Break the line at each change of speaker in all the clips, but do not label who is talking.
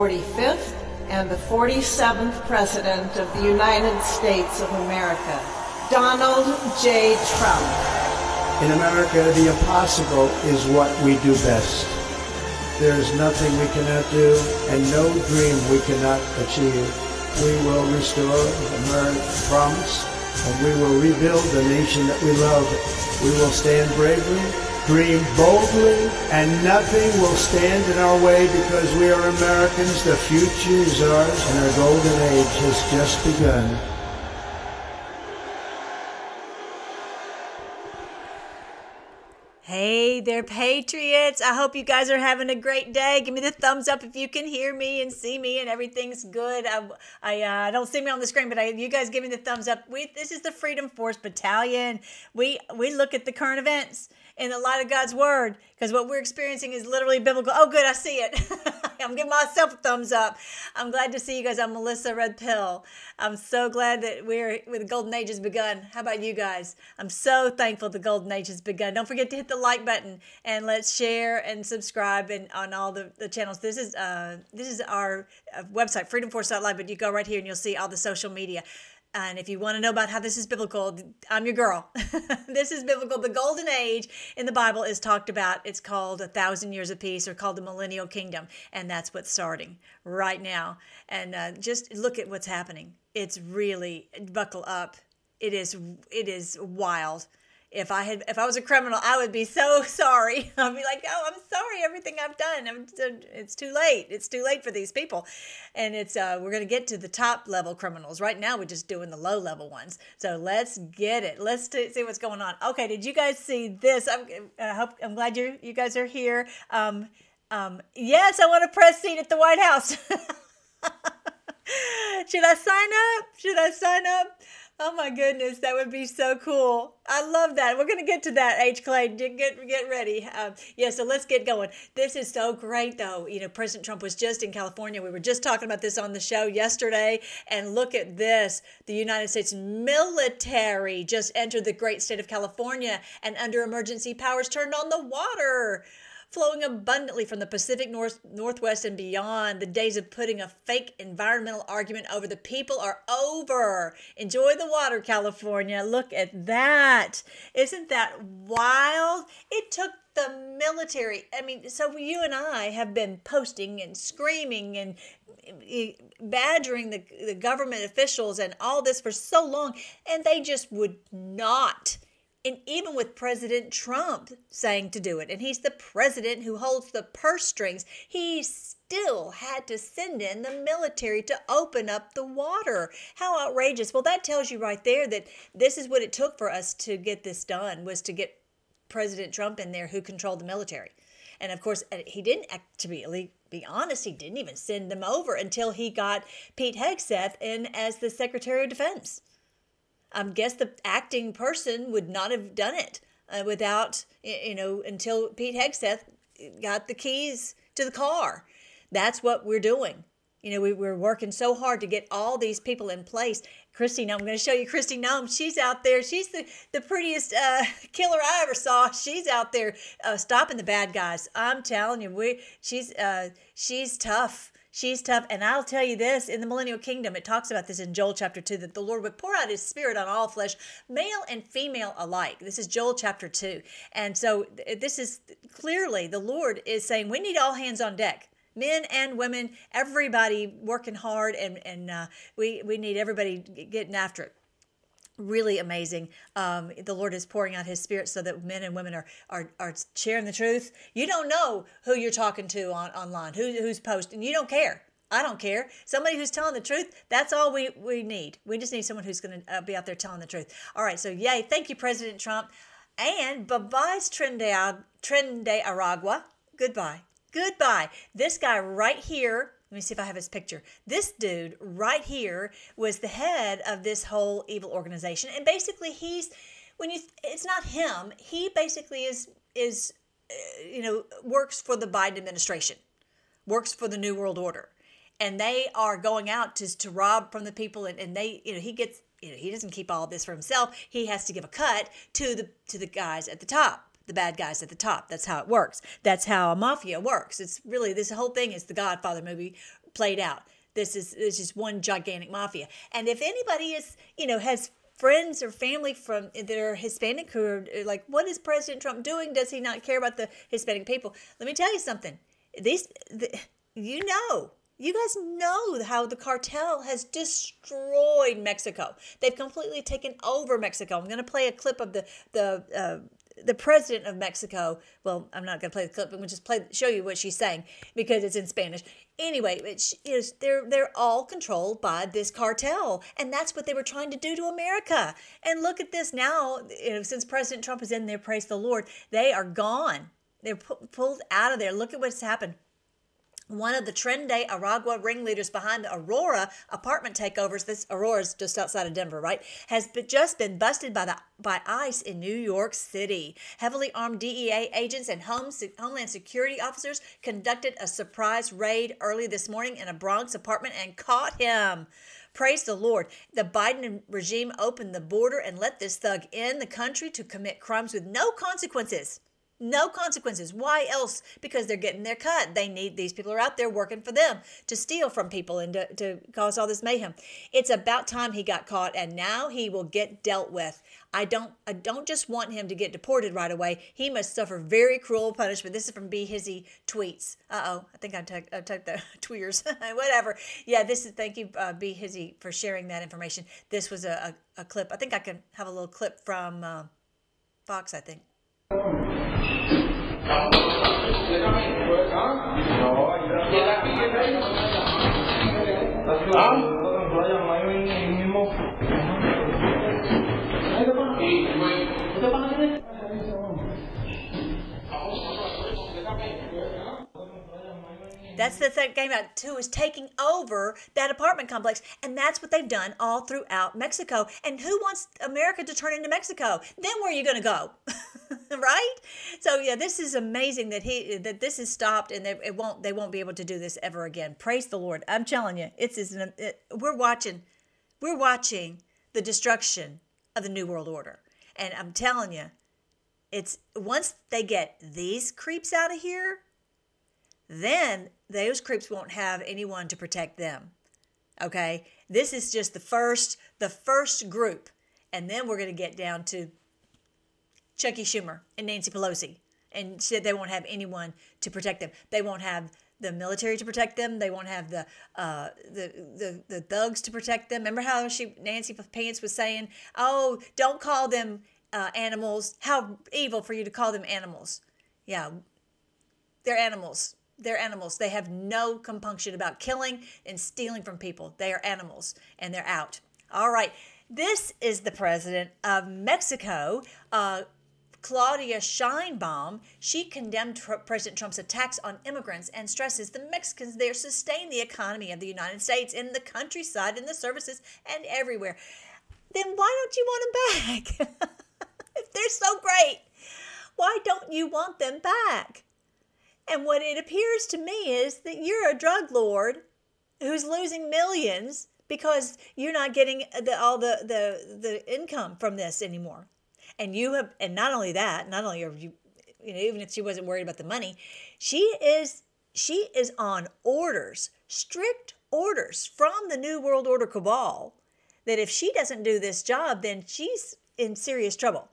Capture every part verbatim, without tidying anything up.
forty-fifth and the forty-seventh President of the United States of America, Donald J. Trump.
In America, the impossible is what we do best. There is nothing we cannot do and no dream we cannot achieve. We will restore America's promise and we will rebuild the nation that we love. We will stand bravely, dream boldly, and nothing will stand in our way because we are Americans. The future is ours and our golden age has just begun.
Hey there, Patriots. I hope you guys are having a great day. Give me the thumbs up if you can hear me and see me and everything's good. I, I uh, don't see me on the screen, but I, you guys give me the thumbs up. We, this is the Freedom Force Battalion. We, we look at the current events in the light of God's Word, because what we're experiencing is literally biblical. Oh, good, I see it. I'm giving myself a thumbs up. I'm glad to see you guys. I'm Melissa Red Pill. I'm so glad that we're with the Golden Age has begun. How about you guys? I'm so thankful the Golden Age has begun. Don't forget to hit the like button and let's share and subscribe and on all the, the channels. This is uh this is our uh, website, freedom force dot live, but you go right here and you'll see all the social media. And if you want to know about how this is biblical, I'm your girl. This is biblical. The golden age in the Bible is talked about. It's called a thousand years of peace, or called the millennial kingdom. And that's what's starting right now. And uh, just look at what's happening. It's really, buckle up. It is, it is wild. If I had, if I was a criminal, I would be so sorry. I'd be like, oh, I'm sorry, everything I've done. I'm, it's too late. It's too late for these people. And it's, uh, we're going to get to the top level criminals. Right now, we're just doing the low level ones. So let's get it. Let's t- see what's going on. Okay, did you guys see this? I'm, I hope, I'm glad you you guys are here. Um, um, yes, I want a press seat at the White House. Should I sign up? Should I sign up? Oh my goodness, that would be so cool. I love that. We're going to get to that, H. Clay. Get get ready. Um, yeah, so let's get going. This is so great, though. You know, President Trump was just in California. We were just talking about this on the show yesterday. And look at this. The United States military just entered the great state of California and under emergency powers turned on the water, flowing abundantly from the Pacific North, Northwest and beyond. The days of putting a fake environmental argument over the people are over. Enjoy the water, California. Look at that. Isn't that wild? It took the military. I mean, so you and I have been posting and screaming and badgering the, the government officials and all this for so long, and they just would not. And even with President Trump saying to do it, and he's the president who holds the purse strings, he still had to send in the military to open up the water. How outrageous. Well, that tells you right there that this is what it took for us to get this done, was to get President Trump in there, who controlled the military. And of course, he didn't, to be, be honest, he didn't even send them over until he got Pete Hegseth in as the Secretary of Defense. I guess the acting person would not have done it uh, without, you know, until Pete Hegseth got the keys to the car. That's what we're doing. You know, we, we're working so hard to get all these people in place. Kristi Noem, I'm going to show you Kristi Noem. She's out there. She's the, the prettiest uh, killer I ever saw. She's out there uh, stopping the bad guys. I'm telling you, we she's uh, she's tough. She's tough. And I'll tell you this, in the millennial kingdom, it talks about this in Joel chapter two, that the Lord would pour out his spirit on all flesh, male and female alike. This is Joel chapter two. And so this is clearly, the Lord is saying, we need all hands on deck. Men and women, everybody working hard, and, and uh, we, we need everybody getting after it. Really amazing. Um, the Lord is pouring out his spirit so that men and women are, are, are sharing the truth. You don't know who you're talking to on online, who, who's posting. You don't care. I don't care. Somebody who's telling the truth, that's all we, we need. We just need someone who's going to uh, be out there telling the truth. All right, so yay. Thank you, President Trump. And bye-bye, Trende Aragua. Goodbye. Goodbye. This guy right here, let me see if I have his picture. This dude right here was the head of this whole evil organization. And basically he's, when you, it's not him. He basically is, is, uh, you know, works for the Biden administration, works for the New World Order. And they are going out to, to rob from the people. And, and they, you know, he gets, you know, he doesn't keep all of this for himself. He has to give a cut to the, to the guys at the top. The bad guys at the top. That's how it works. That's how a mafia works. It's really, this whole thing is the Godfather movie played out. This is this is one gigantic mafia. And if anybody is, you know, has friends or family from that are Hispanic who are like, what is President Trump doing? Does he not care about the Hispanic people? Let me tell you something. These, the, you know, you guys know how the cartel has destroyed Mexico. They've completely taken over Mexico. I'm going to play a clip of the the uh, the president of Mexico. Well, I'm not going to play the clip. I'm going to just play show you what she's saying because it's in Spanish. Anyway, it is they're they're all controlled by this cartel, and that's what they were trying to do to America. And look at this now. You know, since President Trump is in there, praise the Lord, they are gone. They're pu- pulled out of there. Look at what's happened. One of the Tren de Aragua ringleaders behind the Aurora apartment takeovers, this Aurora's just outside of Denver, right, has been, just been busted by the by ICE in New York City. Heavily armed D E A agents and home, Homeland Security officers conducted a surprise raid early this morning in a Bronx apartment and caught him. Praise the Lord. The Biden regime opened the border and let this thug in the country to commit crimes with no consequences. No consequences. Why else? Because they're getting their cut. They need, these people are out there working for them to steal from people and to, to cause all this mayhem. It's about time he got caught, and now he will get dealt with. I don't I don't just want him to get deported right away. He must suffer very cruel punishment. This is from B. Hizzy Tweets. Uh-oh. I think I took, I took the tweers. Whatever. Yeah, this is, thank you, uh, B. Hizzy, for sharing that information. This was a, a, a clip. I think I can have a little clip from uh, Fox, I think. That's the thing about too, is taking over that apartment complex. And that's what they've done all throughout Mexico. And who wants America to turn into Mexico? Then where are you going to go? Right? So yeah, this is amazing that he that this is stopped, and they it won't they won't be able to do this ever again. Praise the Lord. I'm telling you, it's, it's it, we're watching we're watching the destruction of the New World Order. And I'm telling you, it's once they get these creeps out of here, then those creeps won't have anyone to protect them. Okay? This is just the first the first group. And then we're going to get down to Chucky Schumer and Nancy Pelosi. And said they won't have anyone to protect them. They won't have the military to protect them. They won't have the uh, the, the the thugs to protect them. Remember how she Nancy Pants was saying, "Oh, don't call them uh, animals. How evil for you to call them animals." Yeah, they're animals. They're animals. They have no compunction about killing and stealing from people. They are animals, and they're out. All right. This is the president of Mexico, uh, Claudia Sheinbaum. She condemned Tr- President Trump's attacks on immigrants and stresses the Mexicans there sustain the economy of the United States in the countryside, in the services, and everywhere. Then why don't you want them back? If they're so great, why don't you want them back? And what it appears to me is that you're a drug lord who's losing millions because you're not getting the, all the, the, the income from this anymore. And you have, and not only that, not only are you, you know, even if she wasn't worried about the money, she is, she is on orders, strict orders from the New World Order cabal, that if she doesn't do this job, then she's in serious trouble.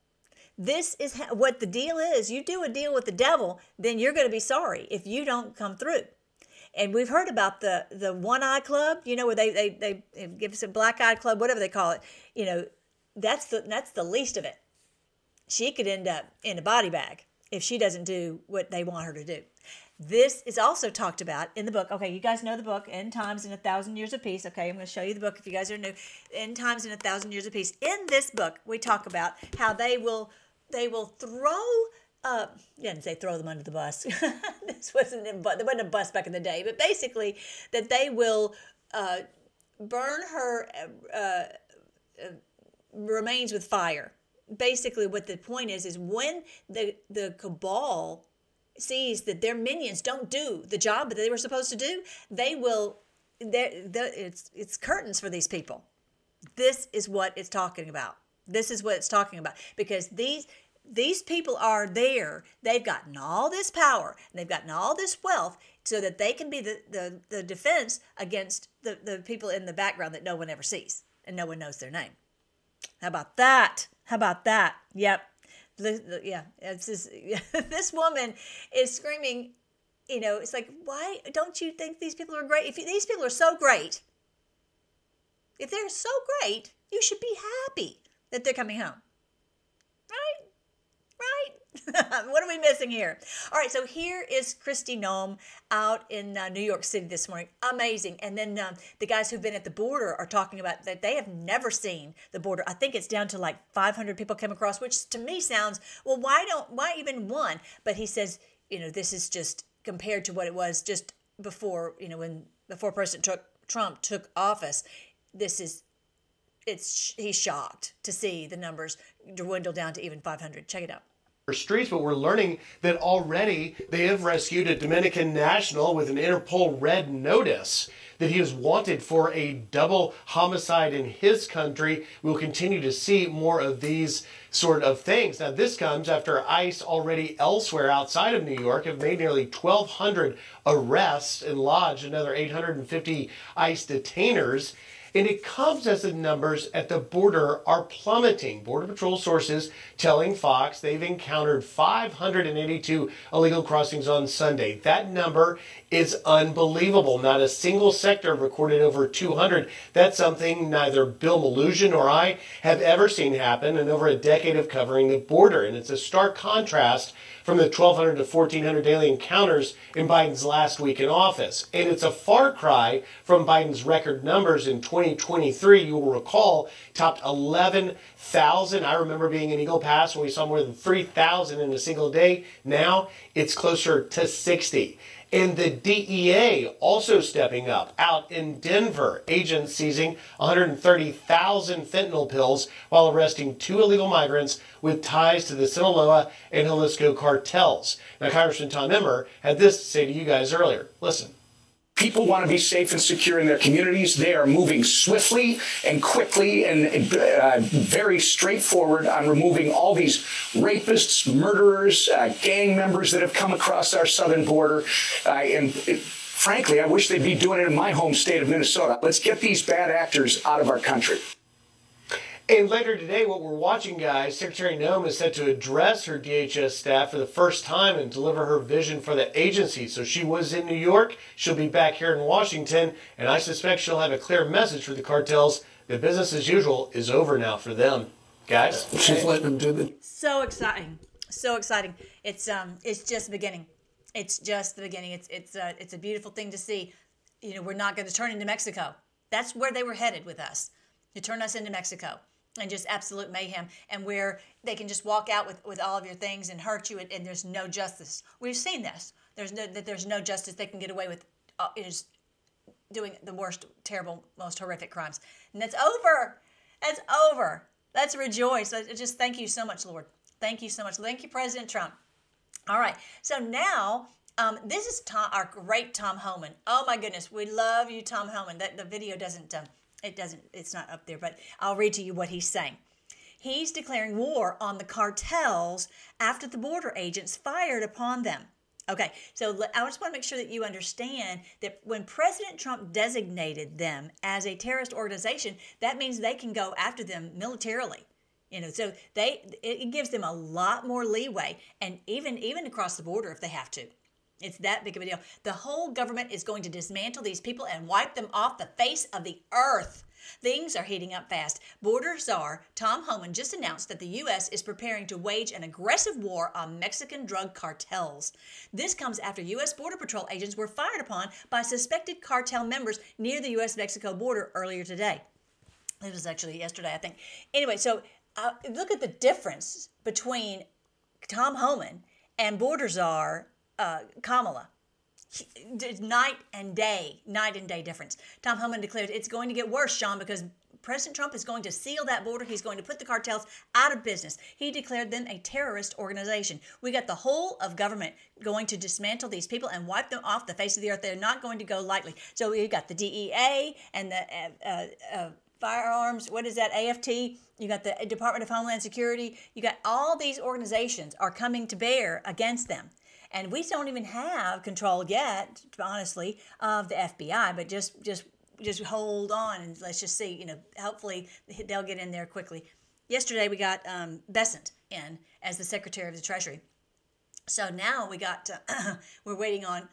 This is how, what the deal is. You do a deal with the devil, then you're going to be sorry if you don't come through. And we've heard about the, the One Eye Club, you know, where they, they, they give us a Black Eye Club, whatever they call it. You know, that's the, that's the least of it. She could end up in a body bag if she doesn't do what they want her to do. This is also talked about in the book. Okay, you guys know the book, End Times in a Thousand Years of Peace. Okay, I'm going to show you the book if you guys are new. End Times in a Thousand Years of Peace. In this book, we talk about how they will they will throw, uh, I didn't say throw them under the bus. This wasn't, in, there wasn't a bus back in the day, but basically that they will uh, burn her uh, uh, remains with fire. Basically what the point is, is when the, the cabal sees that their minions don't do the job that they were supposed to do, they will, it's, it's curtains for these people. This is what it's talking about. This is what it's talking about, because these these people are there. They've gotten all this power, and they've gotten all this wealth so that they can be the, the, the defense against the, the people in the background that no one ever sees and no one knows their name. How about that? How about that? Yep. The, the, yeah, it's just, this woman is screaming, you know, it's like, why don't you think these people are great? If you, these people are so great, if they're so great, you should be happy that they're coming home. Right? Right? What are we missing here? All right, so here is Kristi Noem out in uh, New York City this morning. Amazing. And then um, the guys who've been at the border are talking about that they have never seen the border. I think it's down to like five hundred people came across, which to me sounds, well, why don't, why even one? But he says, you know, this is just compared to what it was just before, you know, when before President Trump took office. This is, it's, he's shocked to see the numbers dwindle down to even five hundred. Check it out.
Streets, but we're learning that already they have rescued a Dominican national with an Interpol red notice that he is wanted for a double homicide in his country. We'll continue to see more of these sort of things. Now, this comes after ICE already elsewhere outside of New York have made nearly twelve hundred arrests and lodged another eight hundred fifty ICE detainers. And it comes as the numbers at the border are plummeting. Border Patrol sources telling Fox they've encountered five hundred eighty-two illegal crossings on Sunday. That number is unbelievable. Not a single sector recorded over two hundred. That's something neither Bill Melugin nor I have ever seen happen in over a decade of covering the border. And it's a stark contrast from the twelve hundred to fourteen hundred daily encounters in Biden's last week in office. And it's a far cry from Biden's record numbers in twenty twenty-three. You will recall, topped eleven thousand. I remember being in Eagle Pass when we saw more than three thousand in a single day. Now it's closer to sixty. And the D E A also stepping up. Out in Denver, agents seizing one hundred thirty thousand fentanyl pills while arresting two illegal migrants with ties to the Sinaloa and Jalisco cartels. Now, Congressman Tom Emmer had this to say to you guys earlier. Listen.
People want to be safe and secure in their communities. They are moving swiftly and quickly and uh, very straightforward on removing all these rapists, murderers, uh, gang members that have come across our southern border. Uh, and it, frankly, I wish they'd be doing it in my home state of Minnesota. Let's get these bad actors out of our country.
And later today, what we're watching, guys, Secretary Noem is set to address her D H S staff for the first time and deliver her vision for the agency. So she was in New York. She'll be back here in Washington. And I suspect she'll have a clear message for the cartels that business as usual is over now for them. Guys?
She's letting them do the...
So exciting. So exciting. It's um it's just the beginning. It's just the beginning. It's it's uh, it's a beautiful thing to see. You know, we're not going to turn into Mexico. That's where they were headed with us. To turn us into Mexico. And just absolute mayhem, and where they can just walk out with, with all of your things and hurt you, and, and there's no justice. We've seen this. There's no that there's no justice. They can get away with uh, is doing the worst, terrible, most horrific crimes, and that's over. That's over. Let's rejoice. Let's just thank you so much, Lord. Thank you so much. Thank you, President Trump. All right. So now. Um, this is Tom, our great Tom Homan. Oh my goodness, we love you, Tom Homan. That the video doesn't. Um, It doesn't, it's not up there, but I'll read to you what he's saying. He's declaring war on the cartels after the border agents fired upon them. Okay, so I just want to make sure that you understand that when President Trump designated them as a terrorist organization, that means they can go after them militarily. You know, so they it gives them a lot more leeway, and even even across the border if they have to. It's that big of a deal. The whole government is going to dismantle these people and wipe them off the face of the earth. Things are heating up fast. Border Czar Tom Homan just announced that the U S is preparing to wage an aggressive war on Mexican drug cartels. This comes after U S Border Patrol agents were fired upon by suspected cartel members near the U S Mexico border earlier today. It was actually yesterday, I think. Anyway, so uh, look at the difference between Tom Homan and Border Czar Uh, Kamala. Night and day, night and day difference. Tom Homan declared it's going to get worse, Sean, because President Trump is going to seal that border. He's going to put the cartels out of business. He declared them a terrorist organization. We got the whole of government going to dismantle these people and wipe them off the face of the earth. They're not going to go lightly. So we got the D E A and the uh, uh, uh, firearms. What is that? A F T. You got the Department of Homeland Security. You got all these organizations are coming to bear against them. And we don't even have control yet, honestly, of the F B I, but just just just hold on and let's just see, you know, hopefully they'll get in there quickly. Yesterday we got um, Bessent in as the Secretary of the Treasury. So now we got, uh, we're waiting on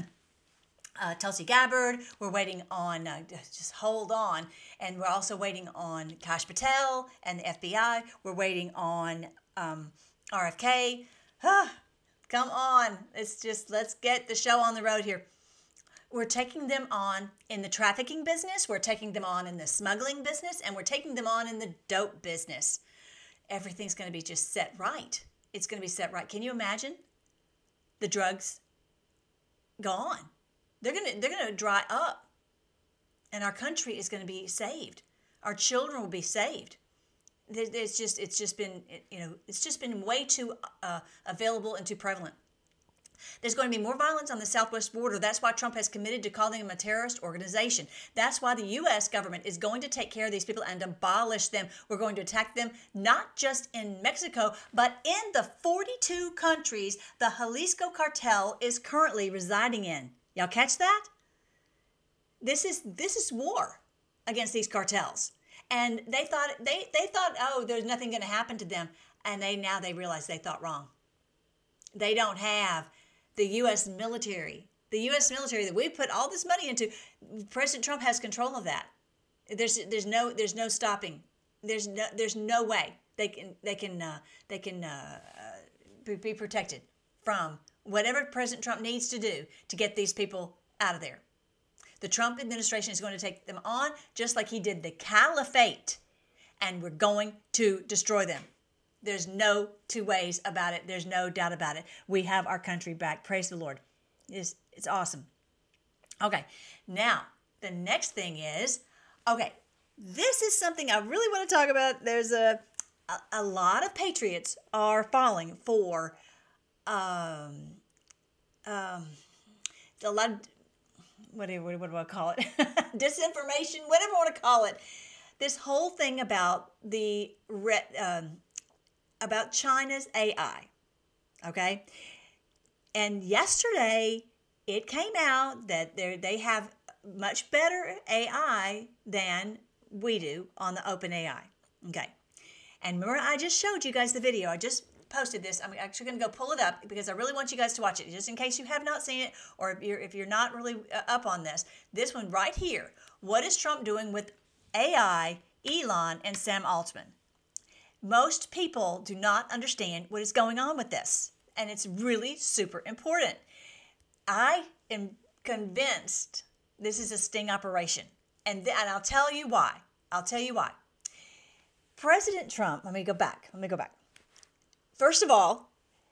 uh, Tulsi Gabbard, we're waiting on, uh, just hold on, and we're also waiting on Kash Patel and the F B I, we're waiting on um, R F K. Ah, come on, it's just, let's get the show on the road here. We're taking them on in the trafficking business, we're taking them on in the smuggling business, and we're taking them on in the dope business. Everything's going to be just set right. It's going to be set right. Can you imagine the drugs gone? They're going to they're going to dry up, and our country is going to be saved. Our children will be saved. It's just it's just been you know it's just been way too uh, available and too prevalent. There's going to be more violence on the southwest border. That's why Trump has committed to calling them a terrorist organization. That's why the U S government is going to take care of these people and abolish them. We're going to attack them not just in Mexico, but in the forty-two countries the Jalisco cartel is currently residing in. Y'all catch that? This is this is war against these cartels. And they thought they they thought, oh, there's nothing going to happen to them, and they now they realize they thought wrong. They don't have the U S military, the U S military that we put all this money into. President Trump has control of that. There's there's no there's no stopping. There's no there's no way they can they can uh, they can uh, be, be protected from whatever President Trump needs to do to get these people out of there. The Trump administration is going to take them on just like he did the caliphate, and we're going to destroy them. There's no two ways about it. There's no doubt about it. We have our country back. Praise the Lord. It's, it's awesome. Okay, now the next thing is, okay, this is something I really want to talk about. There's a a, a lot of patriots are falling for um um a lot of, what do, what do I call it? Disinformation, whatever you want to call it. This whole thing about the um, about China's A I, okay? And yesterday, it came out that they have much better A I than we do on the OpenAI, okay? And remember, I just showed you guys the video. I just posted this. I'm actually going to go pull it up because I really want you guys to watch it, just in case you have not seen it, or if you're, if you're not really up on this. This one right here. What is Trump doing with A I, Elon, and Sam Altman? Most people do not understand what is going on with this, and it's really super important. I am convinced this is a sting operation, and, th- and I'll tell you why. I'll tell you why. President Trump, let me go back. Let me go back. First of all,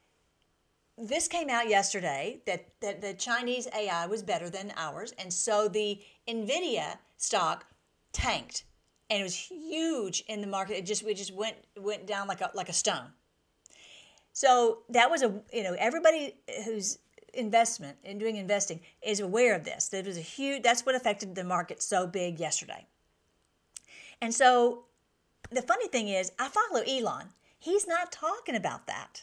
this came out yesterday that, that the Chinese A I was better than ours, and so the NVIDIA stock tanked. And it was huge in the market. It just it just went went down like a like a stone. So that was a you know everybody who's investment in doing investing is aware of this. That was a huge. That's what affected the market so big yesterday. And so the funny thing is, I follow Elon. He's not talking about that.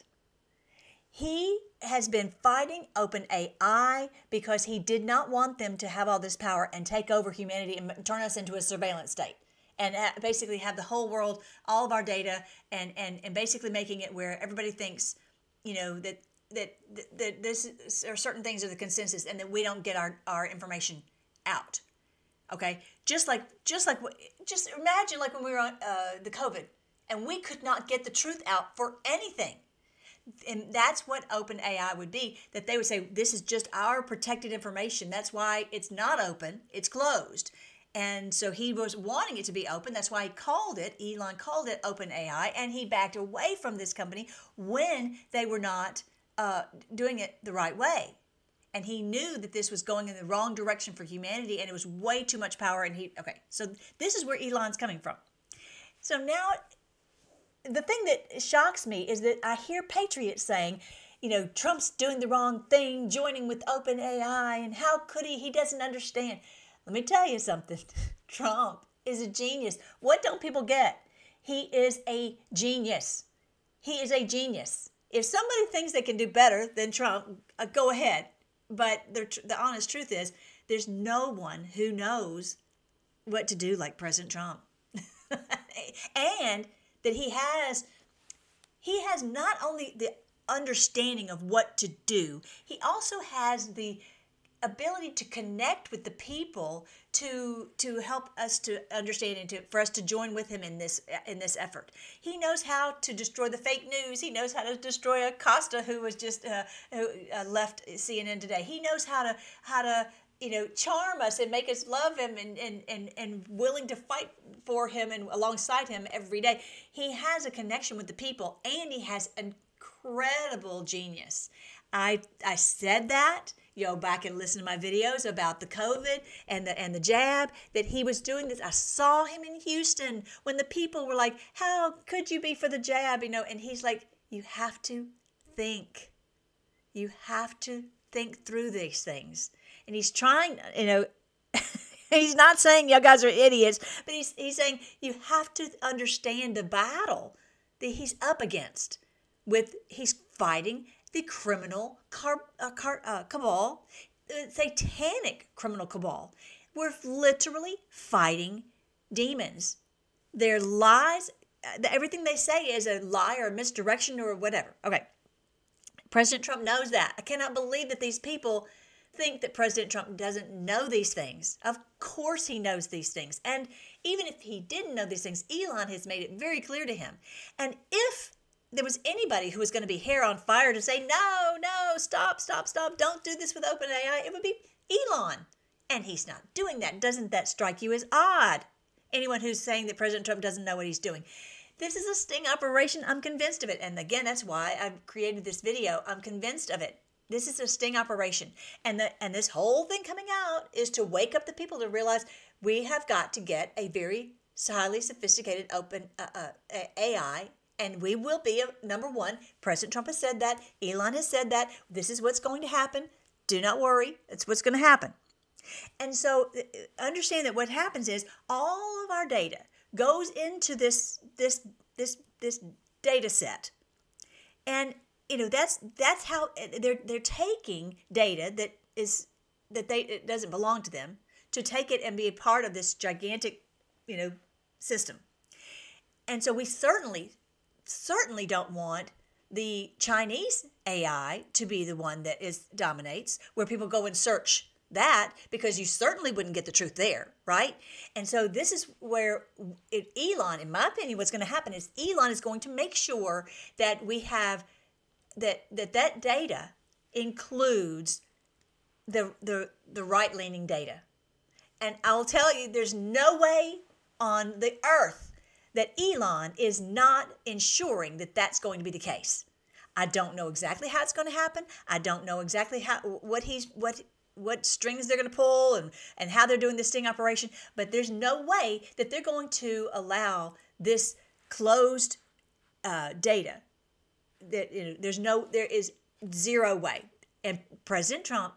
He has been fighting OpenAI because he did not want them to have all this power and take over humanity and turn us into a surveillance state. And basically have the whole world, all of our data, and, and, and basically making it where everybody thinks, you know, that that that this is, or certain things are the consensus, and that we don't get our, our information out. Okay, just like just like just imagine like when we were on uh, the COVID, and we could not get the truth out for anything. And that's what OpenAI would be, that they would say, this is just our protected information. That's why it's not open, it's closed. And so he was wanting it to be open. That's why he called it, Elon called it OpenAI, and he backed away from this company when they were not uh, doing it the right way. And he knew that this was going in the wrong direction for humanity, and it was way too much power. And he, okay, so this is where Elon's coming from. So now, the thing that shocks me is that I hear patriots saying, you know, Trump's doing the wrong thing, joining with OpenAI, and how could he? He doesn't understand. Let me tell you something. Trump is a genius. What don't people get? He is a genius. He is a genius. if somebody thinks they can do better than Trump, uh, go ahead. But the, the honest truth is, there's no one who knows what to do like President Trump. And that he has, he has not only the understanding of what to do, he also has the ability to connect with the people to to help us to understand and to for us to join with him in this in this effort. He knows how to destroy the fake news. He knows how to destroy Acosta, who was just uh, who uh, left C N N today. He knows how to how to you know charm us and make us love him and and and and willing to fight for him and alongside him every day. He has a connection with the people, and he has incredible genius. I I said that. You know, back and listen to my videos about the COVID and the and the jab, that he was doing this. I saw him in Houston when the people were like, how could you be for the jab? You know, and he's like, you have to think. You have to think through these things. And he's trying, you know, he's not saying you guys are idiots, but he's he's saying you have to understand the battle that he's up against. With he's fighting the criminal car, uh, car, uh, cabal, uh, satanic criminal cabal. We're literally fighting demons. Their lies, uh, everything they say is a lie or a misdirection or whatever. Okay. President Trump knows that. I cannot believe that these people think that President Trump doesn't know these things. Of course he knows these things. And even if he didn't know these things, Elon has made it very clear to him. And if there was anybody who was going to be hair on fire to say, no, no, stop, stop, stop, don't do this with OpenAI, it would be Elon. And he's not doing that. Doesn't that strike you as odd? Anyone who's saying that President Trump doesn't know what he's doing. This is a sting operation. I'm convinced of it. And again, that's why I've created this video. I'm convinced of it. This is a sting operation. And the, and this whole thing coming out is to wake up the people to realize we have got to get a very highly sophisticated open uh, uh, A I. And we will be a, number one. President Trump has said that. Elon has said that. This is what's going to happen. Do not worry. It's what's going to happen. And so understand that what happens is all of our data goes into this this this this data set. And you know that's that's how they're they're taking data that is that they it doesn't belong to them to take it and be a part of this gigantic, you know, system. And so we certainly certainly don't want the Chinese A I to be the one that is dominates, where people go and search that, because you certainly wouldn't get the truth there, right? And so this is where it, Elon, in my opinion, what's going to happen is Elon is going to make sure that we have that that that data includes the the the right-leaning data. And I'll tell you, there's no way on the earth that Elon is not ensuring that that's going to be the case. I don't know exactly how it's going to happen. I don't know exactly how what he's what what strings they're going to pull and, and how they're doing this sting operation, but there's no way that they're going to allow this closed uh, data. That you know, there's no there is zero way. And President Trump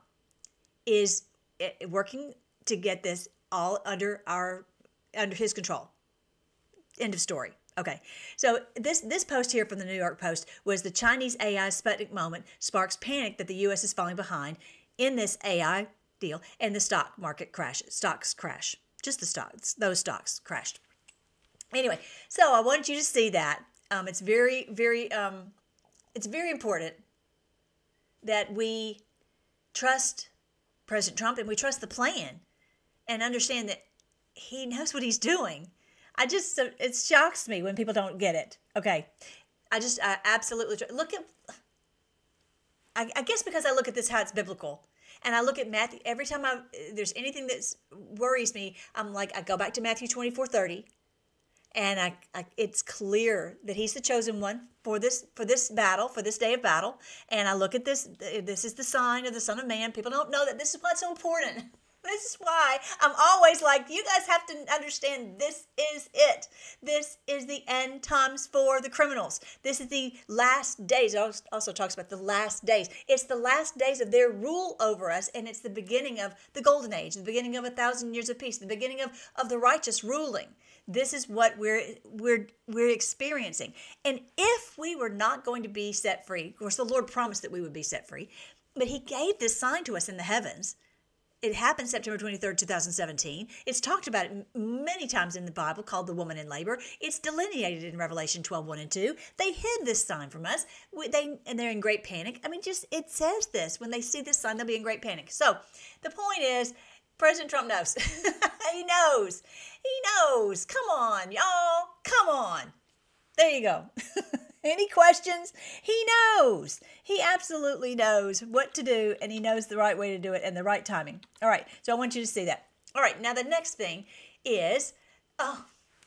is working to get this all under our under his control. End of story. Okay, so this this post here from the New York Post was the Chinese A I Sputnik moment sparks panic that the U S is falling behind in this A I deal, and the stock market crashes. Stocks crash. Just the stocks. Those stocks crashed. Anyway, so I wanted you to see that. Um, it's very, very, um, it's very important that we trust President Trump and we trust the plan and understand that he knows what he's doing. I just, it shocks me when people don't get it. Okay. I just, I absolutely, look at, I, I guess because I look at this how it's biblical. And I look at Matthew, every time I, there's anything that worries me, I'm like, I go back to Matthew twenty-four thirty. And I, I, it's clear that he's the chosen one for this for this battle, for this day of battle. And I look at this, this is the sign of the Son of Man. People don't know that this is what's so important. This is why I'm always like, you guys have to understand this is it. This is the end times for the criminals. This is the last days. It also talks about the last days. It's the last days of their rule over us, and it's the beginning of the golden age, the beginning of a thousand years of peace, the beginning of, of the righteous ruling. This is what we're we're we're experiencing. And if we were not going to be set free, of course, the Lord promised that we would be set free, but he gave this sign to us in the heavens. It happened September twenty-third, two thousand seventeen. It's talked about many times in the Bible, called the woman in labor. It's delineated in Revelation twelve, one and two. They hid this sign from us. They And they're in great panic. I mean, just it says this. When they see this sign, they'll be in great panic. So the point is, President Trump knows. He knows. He knows. Come on, y'all. Come on. There you go. Any questions? He knows. He absolutely knows what to do, and he knows the right way to do it and the right timing. All right, so I want you to see that. All right, now the next thing is, oh,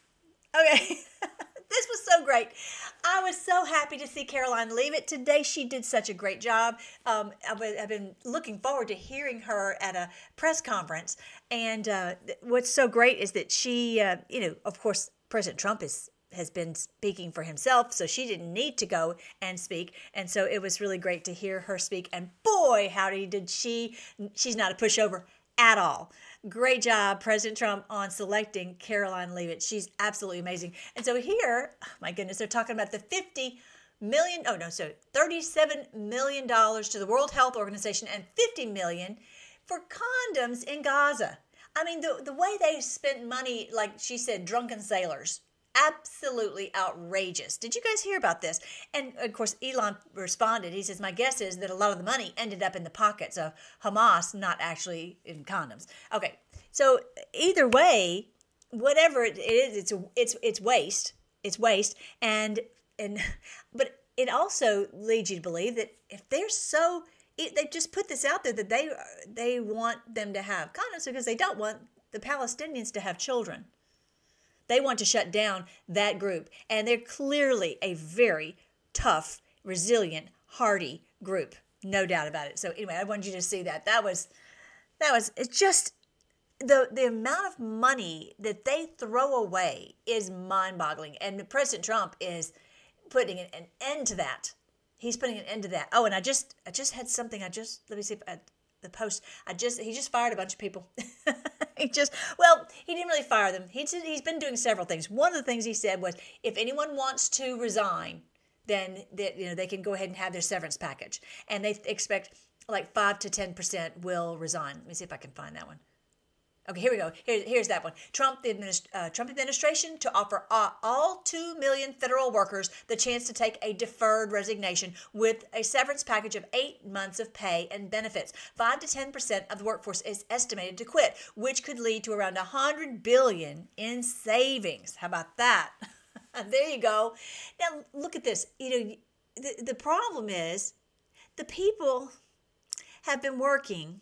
okay. This was so great. I was so happy to see Karoline Leavitt today. She did such a great job. Um, I've, I've been looking forward to hearing her at a press conference. And uh, what's so great is that she, uh, you know, of course, President Trump is has been speaking for himself, so she didn't need to go and speak. And so it was really great to hear her speak. And boy, howdy did she, she's not a pushover at all. Great job, President Trump, on selecting Karoline Leavitt. She's absolutely amazing. And so here, oh my goodness, they're talking about the fifty million, oh no, so thirty-seven million dollars to the World Health Organization and fifty million dollars for condoms in Gaza. I mean, the, the way they spent money, like she said, drunken sailors. Absolutely outrageous. Did you guys hear about this? And of course, Elon responded. He says, my guess is that a lot of the money ended up in the pockets of Hamas, not actually in condoms. Okay, so either way, whatever it is, it's it's it's waste. It's waste. And and but it also leads you to believe that if they're so, they just put this out there that they they want them to have condoms because they don't want the Palestinians to have children. They want to shut down that group. And they're clearly a very tough, resilient, hardy group. No doubt about it. So anyway, I wanted you to see that. That was, that was, it's just, the, the amount of money that they throw away is mind-boggling. And President Trump is putting an, an end to that. He's putting an end to that. Oh, and I just, I just had something, I just, let me see if I, the post, I just, he just fired a bunch of people. He just, well, he didn't really fire them. He's, he's been doing several things. One of the things he said was, if anyone wants to resign, then they, you know, they can go ahead and have their severance package. And they expect like five to ten percent will resign. Let me see if I can find that one. Okay, here we go. Here, here's that one. Trump, the administ- uh, Trump administration to offer uh, all two million federal workers the chance to take a deferred resignation with a severance package of eight months of pay and benefits. five to ten percent of the workforce is estimated to quit, which could lead to around one hundred billion dollars in savings. How about that? There you go. Now, look at this. You know, the, the problem is the people have been working.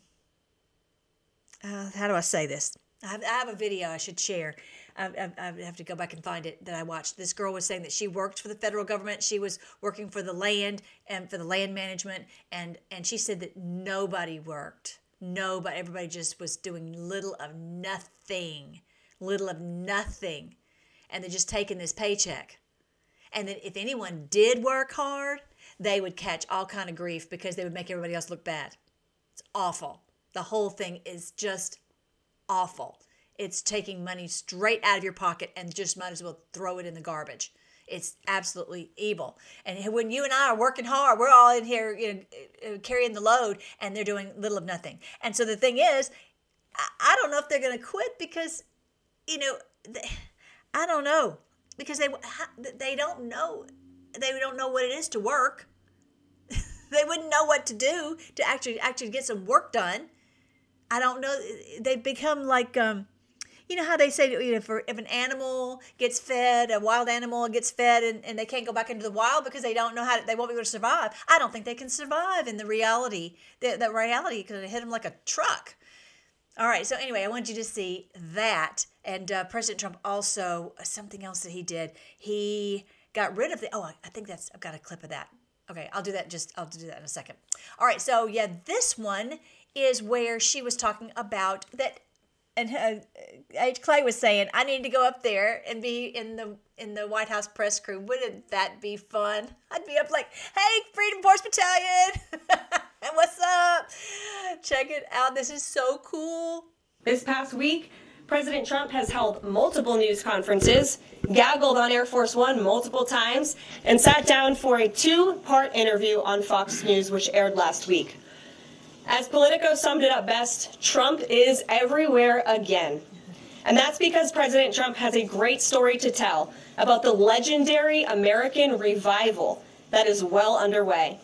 Uh, how do I say this? I have, I have a video I should share. I, I, I have to go back and find it that I watched. This girl was saying that she worked for the federal government. She was working for the land and for the land management. And, and she said that nobody worked. Nobody, everybody just was doing little of nothing. Little of nothing. And they're just taking this paycheck. And that if anyone did work hard, they would catch all kind of grief because they would make everybody else look bad. It's awful. The whole thing is just awful. It's taking money straight out of your pocket and just might as well throw it in the garbage. It's absolutely evil. And when you and I are working hard, we're all in here, you know, carrying the load, and they're doing little of nothing. And so the thing is, I don't know if they're going to quit because, you know, they, I don't know because they they don't know they don't know what it is to work. They wouldn't know what to do to actually actually get some work done. I don't know. They've become like, um, you know how they say, you know, for, if an animal gets fed, a wild animal gets fed, and, and they can't go back into the wild because they don't know how to, they won't be able to survive. I don't think they can survive in the reality. The, the reality could hit them like a truck. All right. So anyway, I want you to see that. And uh, President Trump also, something else that he did, he got rid of the, oh, I think that's, I've got a clip of that. Okay, I'll do that just, I'll do that in a second. All right, so yeah, this one is where she was talking about that. And uh, H. Clay was saying, I need to go up there and be in the in the White House press crew. Wouldn't that be fun? I'd be up like, hey, Freedom Force Battalion. And what's up? Check it out. This is so cool.
This past week, President Trump has held multiple news conferences, gaggled on Air Force One multiple times, and sat down for a two-part interview on Fox News, which aired last week. As Politico summed it up best, Trump is everywhere again. And that's because President Trump has a great story to tell about the legendary American revival that is well underway.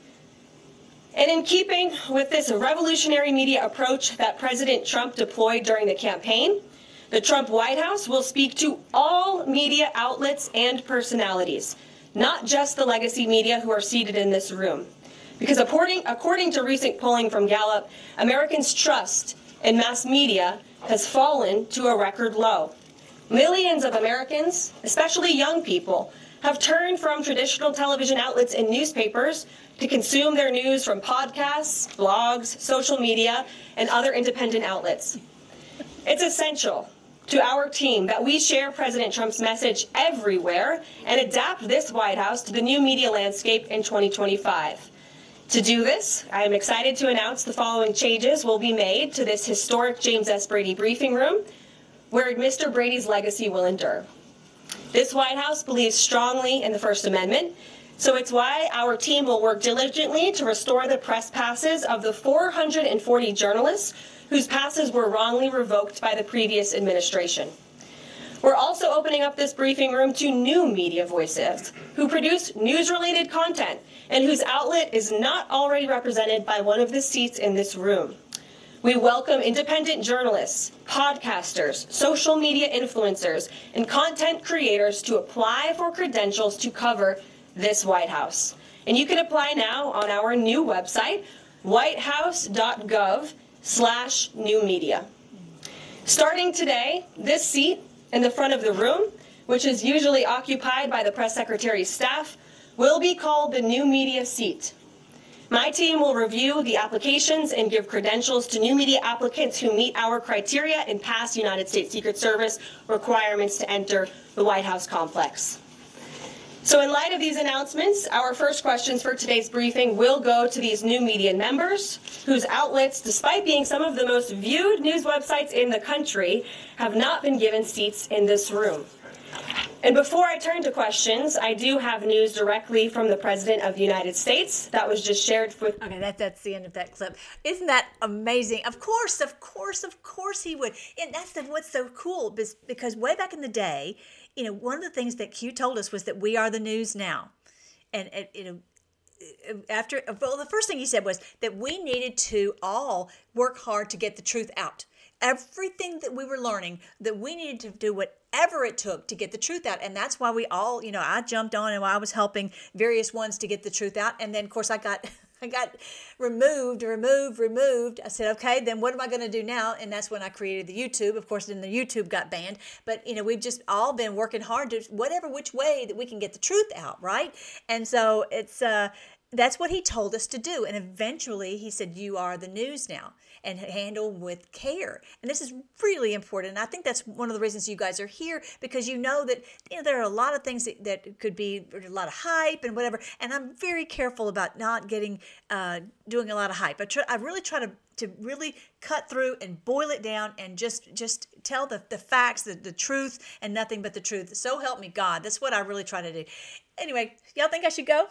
And in keeping with this revolutionary media approach that President Trump deployed during the campaign, the Trump White House will speak to all media outlets and personalities, not just the legacy media who are seated in this room. Because according, according to recent polling from Gallup, Americans' trust in mass media has fallen to a record low. Millions of Americans, especially young people, have turned from traditional television outlets and newspapers to consume their news from podcasts, blogs, social media, and other independent outlets. It's essential to our team that we share President Trump's message everywhere and adapt this White House to the new media landscape in twenty twenty-five. To do this, I am excited to announce the following changes will be made to this historic James S. Brady briefing room, where Mister Brady's legacy will endure. This White House believes strongly in the First Amendment, so it's why our team will work diligently to restore the press passes of the four hundred forty journalists whose passes were wrongly revoked by the previous administration. We're also opening up this briefing room to new media voices who produce news-related content and whose outlet is not already represented by one of the seats in this room. We welcome independent journalists, podcasters, social media influencers, and content creators to apply for credentials to cover this White House. And you can apply now on our new website, whitehouse.gov slash new media. Starting today, this seat in the front of the room, which is usually occupied by the press secretary's staff, will be called the new media seat. My team will review the applications and give credentials to new media applicants who meet our criteria and pass United States Secret Service requirements to enter the White House complex. So in light of these announcements, our first questions for today's briefing will go to these new media members whose outlets, despite being some of the most viewed news websites in the country, have not been given seats in this room. And before I turn to questions, I do have news directly from the President of the United States that was just shared with...
Okay, that, that's the end of that clip. Isn't that amazing? Of course, of course, of course he would. And that's the, what's so cool, because way back in the day, you know, one of the things that Q told us was that we are the news now. And, you know, after, well, the first thing he said was that we needed to all work hard to get the truth out. Everything that we were learning, that we needed to do whatever it took to get the truth out. And that's why we all, you know, I jumped on and I was helping various ones to get the truth out. And then, of course, I got I got removed, removed, removed. I said, okay, then what am I going to do now? And that's when I created the YouTube. Of course, then the YouTube got banned. But, you know, we've just all been working hard to whatever which way that we can get the truth out, right? And so it's uh, that's what he told us to do. And eventually he said, you are the news now, and handle with care. And this is really important. And I think that's one of the reasons you guys are here, because you know that, you know, there are a lot of things that, that could be a lot of hype and whatever. And I'm very careful about not getting, uh, doing a lot of hype. I, try, I really try to, to really cut through and boil it down and just, just tell the, the facts, the, the truth, and nothing but the truth. So help me God. That's what I really try to do. Anyway, y'all think I should go?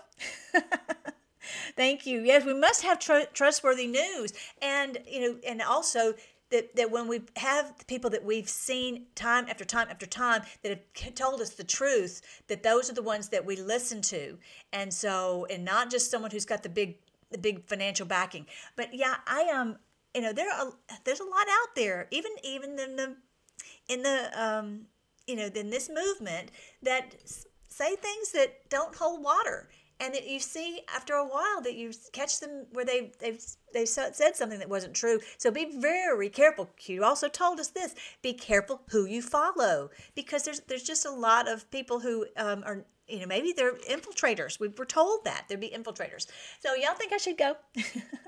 Thank you. Yes, we must have tr- trustworthy news. And, you know, and also that, that when we have people that we've seen time after time after time that have told us the truth, that those are the ones that we listen to. And so, and not just someone who's got the big, the big financial backing. But yeah, I am, um, you know, there are, there's a lot out there, even, even in the, in the, um, you know, in this movement that say things that don't hold water. And that you see after a while that you catch them where they they've they said something that wasn't true. So be very careful. Q also told us this: be careful who you follow, because there's there's just a lot of people who um, are, you know, maybe they're infiltrators. We were told that there'd be infiltrators. So y'all think I should go?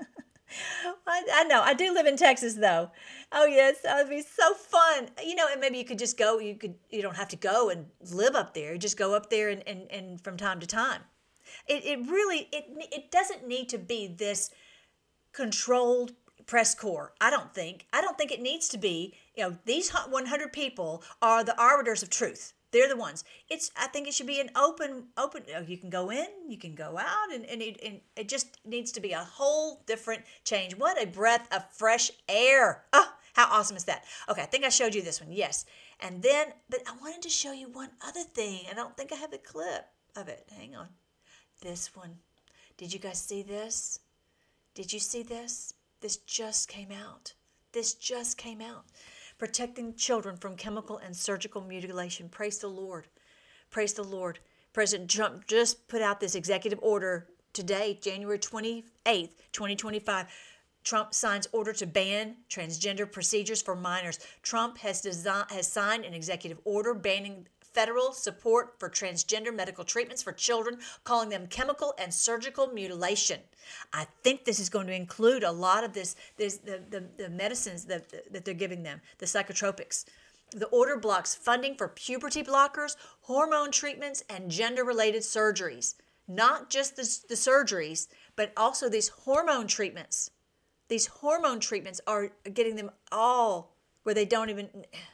I, I know. I do live in Texas, though. Oh yes, that would be so fun. You know, and maybe you could just go. You could. You don't have to go and live up there. You just go up there and, and, and from time to time. It it really it it doesn't need to be this controlled press corps. I don't think. I don't think it needs to be. You know, these one hundred people are the arbiters of truth. They're the ones. It's. I think it should be an open, open. You can go in, you can go out, and, and, it, and it just needs to be a whole different change. What a breath of fresh air! Oh, how awesome is that? Okay, I think I showed you this one. Yes, and then, but I wanted to show you one other thing. I don't think I have a clip of it. Hang on. This one. Did you guys see this? Did you see this? This just came out. This just came out. Protecting children from chemical and surgical mutilation. Praise the Lord. Praise the Lord. President Trump just put out this executive order today, January twenty-eighth, twenty twenty-five. Trump signs order to ban transgender procedures for minors. Trump has, design, has signed an executive order banning federal support for transgender medical treatments for children, calling them chemical and surgical mutilation. I think this is going to include a lot of this, this the, the, the medicines that, that they're giving them, the psychotropics. The order blocks funding for puberty blockers, hormone treatments, and gender-related surgeries. Not just the, the surgeries, but also these hormone treatments. These hormone treatments are getting them all where they don't even...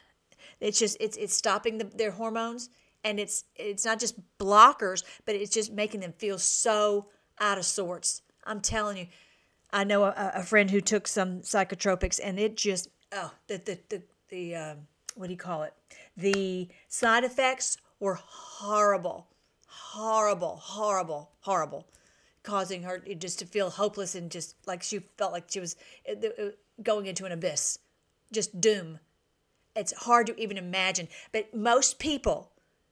It's just it's it's stopping the, their hormones, and it's it's not just blockers, but it's just making them feel so out of sorts. I'm telling you, I know a, a friend who took some psychotropics, and it just oh the the the, the um, what do you call it? The side effects were horrible, horrible, horrible, horrible, causing her just to feel hopeless and just like she felt like she was going into an abyss, just doom. It's hard to even imagine, but most people,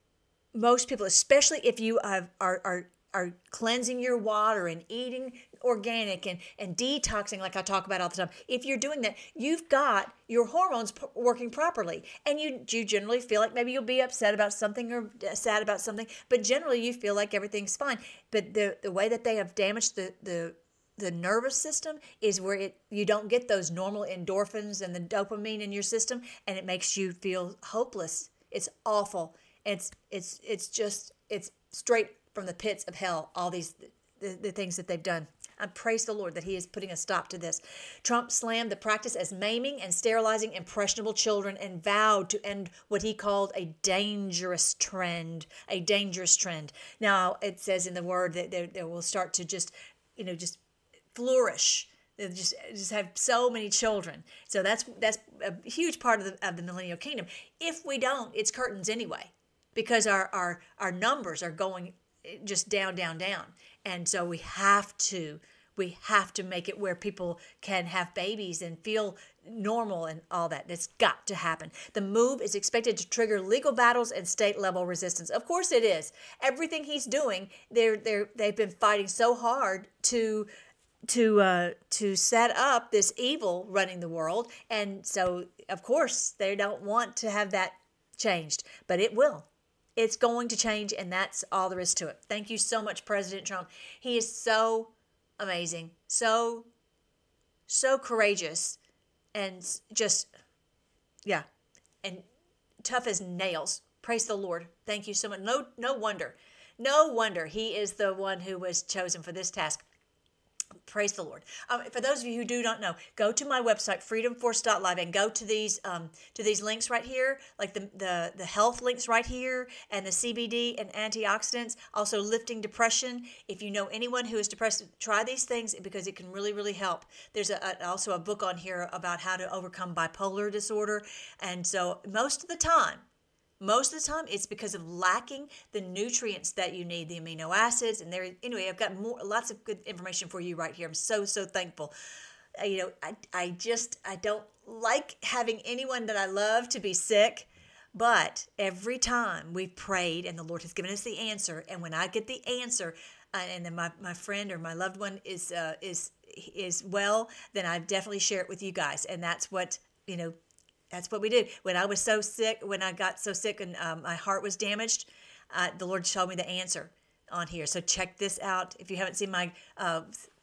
most people, especially if you have, are are are cleansing your water and eating organic and, and detoxing like I talk about all the time, if you're doing that, you've got your hormones p- working properly. And you, you generally feel like maybe you'll be upset about something or sad about something, but generally you feel like everything's fine. But the, the way that they have damaged the, the the nervous system is where it you don't get those normal endorphins and the dopamine in your system, and it makes you feel hopeless. It's awful. It's it's it's just it's straight from the pits of hell, all these the, the things that they've done. I praise the Lord that he is putting a stop to this. Trump slammed the practice as maiming and sterilizing impressionable children and vowed to end what he called a dangerous trend, a dangerous trend. Now, it says in the word that they, they will start to just, you know, just flourish. They just just have so many children. So that's that's a huge part of the of the millennial kingdom. If we don't, it's curtains anyway, because our our our numbers are going just down, down, down. And so we have to we have to make it where people can have babies and feel normal and all that. That's got to happen. The move is expected to trigger legal battles and state level resistance. Of course it is. Everything he's doing, they're they're they've been fighting so hard to to uh, to set up this evil running the world. And so, of course, they don't want to have that changed. But it will. It's going to change, and that's all there is to it. Thank you so much, President Trump. He is so amazing, so, so courageous, and just, yeah, and tough as nails. Praise the Lord. Thank you so much. No, no wonder. No wonder he is the one who was chosen for this task. Praise the Lord. Um, for those of you who do not know, go to my website, freedom force dot live, and go to these um, to these links right here, like the, the, the health links right here, and the C B D and antioxidants, also lifting depression. If you know anyone who is depressed, try these things because it can really, really help. There's a, a, also a book on here about how to overcome bipolar disorder. And so most of the time, Most of the time, it's because of lacking the nutrients that you need, the amino acids. And there, anyway, I've got more, lots of good information for you right here. I'm so, so thankful. Uh, you know, I, I just, I don't like having anyone that I love to be sick. But every time we've prayed and the Lord has given us the answer, and when I get the answer, uh, and then my, my friend or my loved one is uh, is is well, then I definitely share it with you guys. And that's what, you know, That's what we did. When I was so sick, when I got so sick and um, my heart was damaged, uh, the Lord showed me the answer on here. So check this out. If you haven't seen my uh,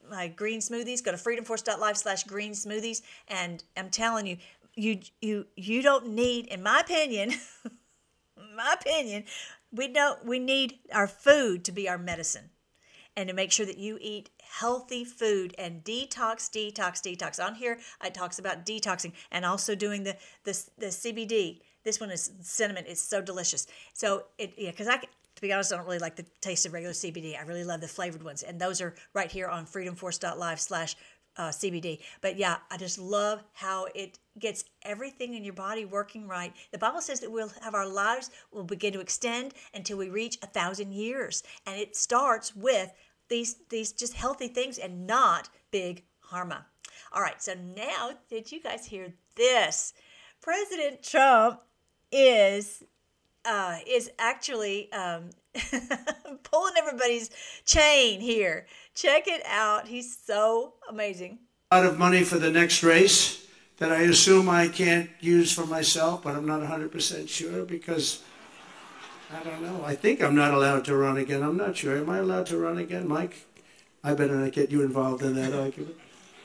my green smoothies. Go to freedomforce.live slash green smoothies. And I'm telling you, you, you, you don't need, in my opinion, my opinion, we don't, we need our food to be our medicine. And to make sure that you eat healthy food and detox, detox, detox. On here, it talks about detoxing and also doing the the, the C B D. This one is cinnamon. It's so delicious. So, it yeah, because I, to be honest, I don't really like the taste of regular C B D. I really love the flavored ones. And those are right here on freedomforce.live slash C B D. But yeah, I just love how it gets everything in your body working right. The Bible says that we'll have our lives will begin to extend until we reach a thousand years. And it starts with these these just healthy things and not big pharma. All right, so now did you guys hear this? President Trump is uh, is actually um, pulling everybody's chain here. Check it out. He's so amazing.
A lot of money for the next race that I assume I can't use for myself, but I'm not one hundred percent sure because I don't know. I think I'm not allowed to run again. I'm not sure. Am I allowed to run again, Mike? I better not get you involved in that argument.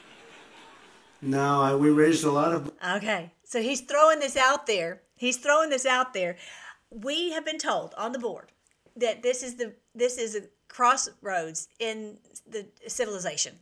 No, I, we raised a lot of...
Okay, so he's throwing this out there. He's throwing this out there. We have been told on the board that this is the this is a crossroads in the civilization.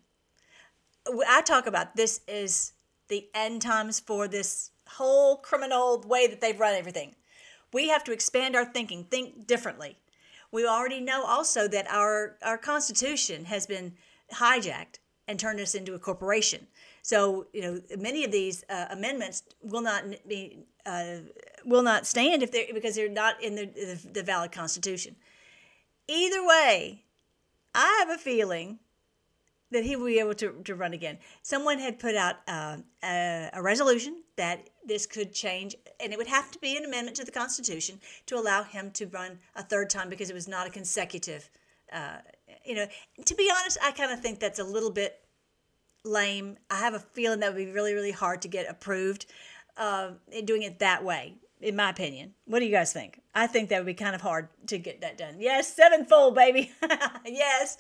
I talk about this is the end times for this whole criminal way that they've run everything. We have to expand our thinking, think differently. We already know also that our, our Constitution has been hijacked and turned us into a corporation. So, you know, many of these uh, amendments will not be uh, will not stand if they're because they're not in the, the the valid Constitution. Either way, I have a feeling that he will be able to, to run again. Someone had put out uh, a, a resolution that this could change, and it would have to be an amendment to the Constitution to allow him to run a third time because it was not a consecutive. Uh, you know, to be honest, I kind of think that's a little bit lame. I have a feeling that would be really, really hard to get approved uh, doing it that way, in my opinion. What do you guys think? I think that would be kind of hard to get that done. Yes, sevenfold, baby. Yes.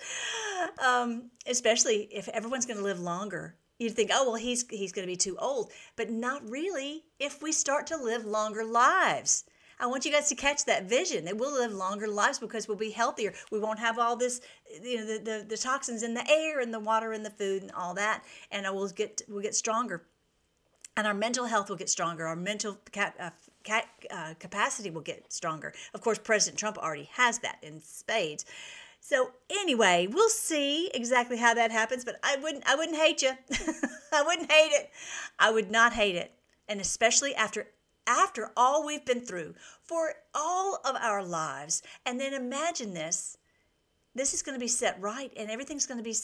Um, especially if everyone's going to live longer. You'd think, oh, well, he's he's going to be too old. But not really if we start to live longer lives. I want you guys to catch that vision that we'll live longer lives because we'll be healthier. We won't have all this, you know, the, the, the toxins in the air and the water and the food and all that. And we'll get we'll get stronger. And our mental health will get stronger. Our mental cap, uh, cap, uh, capacity will get stronger. Of course, President Trump already has that in spades. So anyway, we'll see exactly how that happens. But I wouldn't, I wouldn't hate you. I wouldn't hate it. I would not hate it, and especially after after all we've been through for all of our lives. And then imagine this: this is going to be set right, and everything's going to be.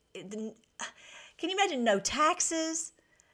Can you imagine no taxes?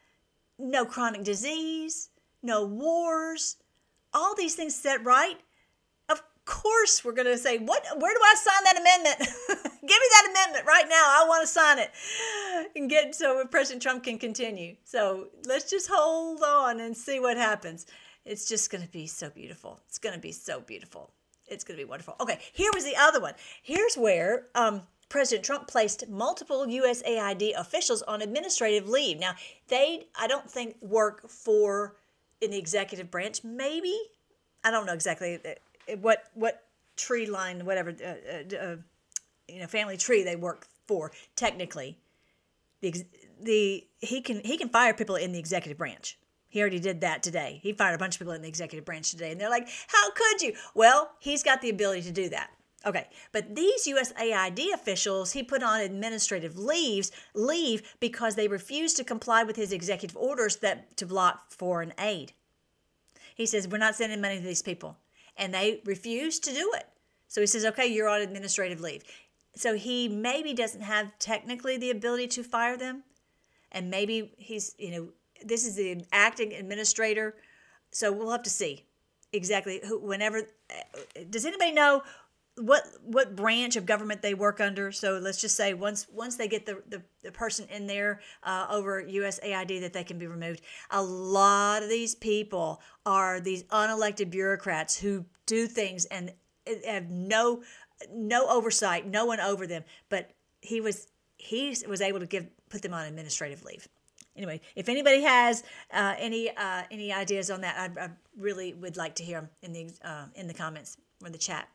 No chronic disease, no wars, all these things set right. Of course, we're going to say, "What? Where do I sign that amendment? Give me that amendment right now. I want to sign it and get so President Trump can continue." So let's just hold on and see what happens. It's just going to be so beautiful. It's going to be so beautiful. It's going to be wonderful. Okay, here was the other one. Here's where um, President Trump placed multiple U S A I D officials on administrative leave. Now, they, I don't think, work for in the executive branch. Maybe. I don't know exactly what what tree line, whatever, uh, uh, you know, family tree they work for, technically. The, the he can he can fire people in the executive branch. He already did that today. He fired a bunch of people in the executive branch today. And they're like, how could you? Well, he's got the ability to do that. Okay, but these U S A I D officials, he put on administrative leaves, leave because they refused to comply with his executive orders that to block foreign aid. He says, we're not sending money to these people. And they refused to do it. So he says, okay, you're on administrative leave. So he maybe doesn't have technically the ability to fire them. And maybe he's, you know, this is the acting administrator. So we'll have to see exactly who, whenever, does anybody know what what branch of government they work under? So let's just say once once they get the, the, the person in there uh, over U S A I D that they can be removed. A lot of these people are these unelected bureaucrats who do things and have no no oversight, no one over them. But he was he was able to give put them on administrative leave. Anyway, if anybody has uh, any uh, any ideas on that, I, I really would like to hear them in the uh, in the comments or the chat.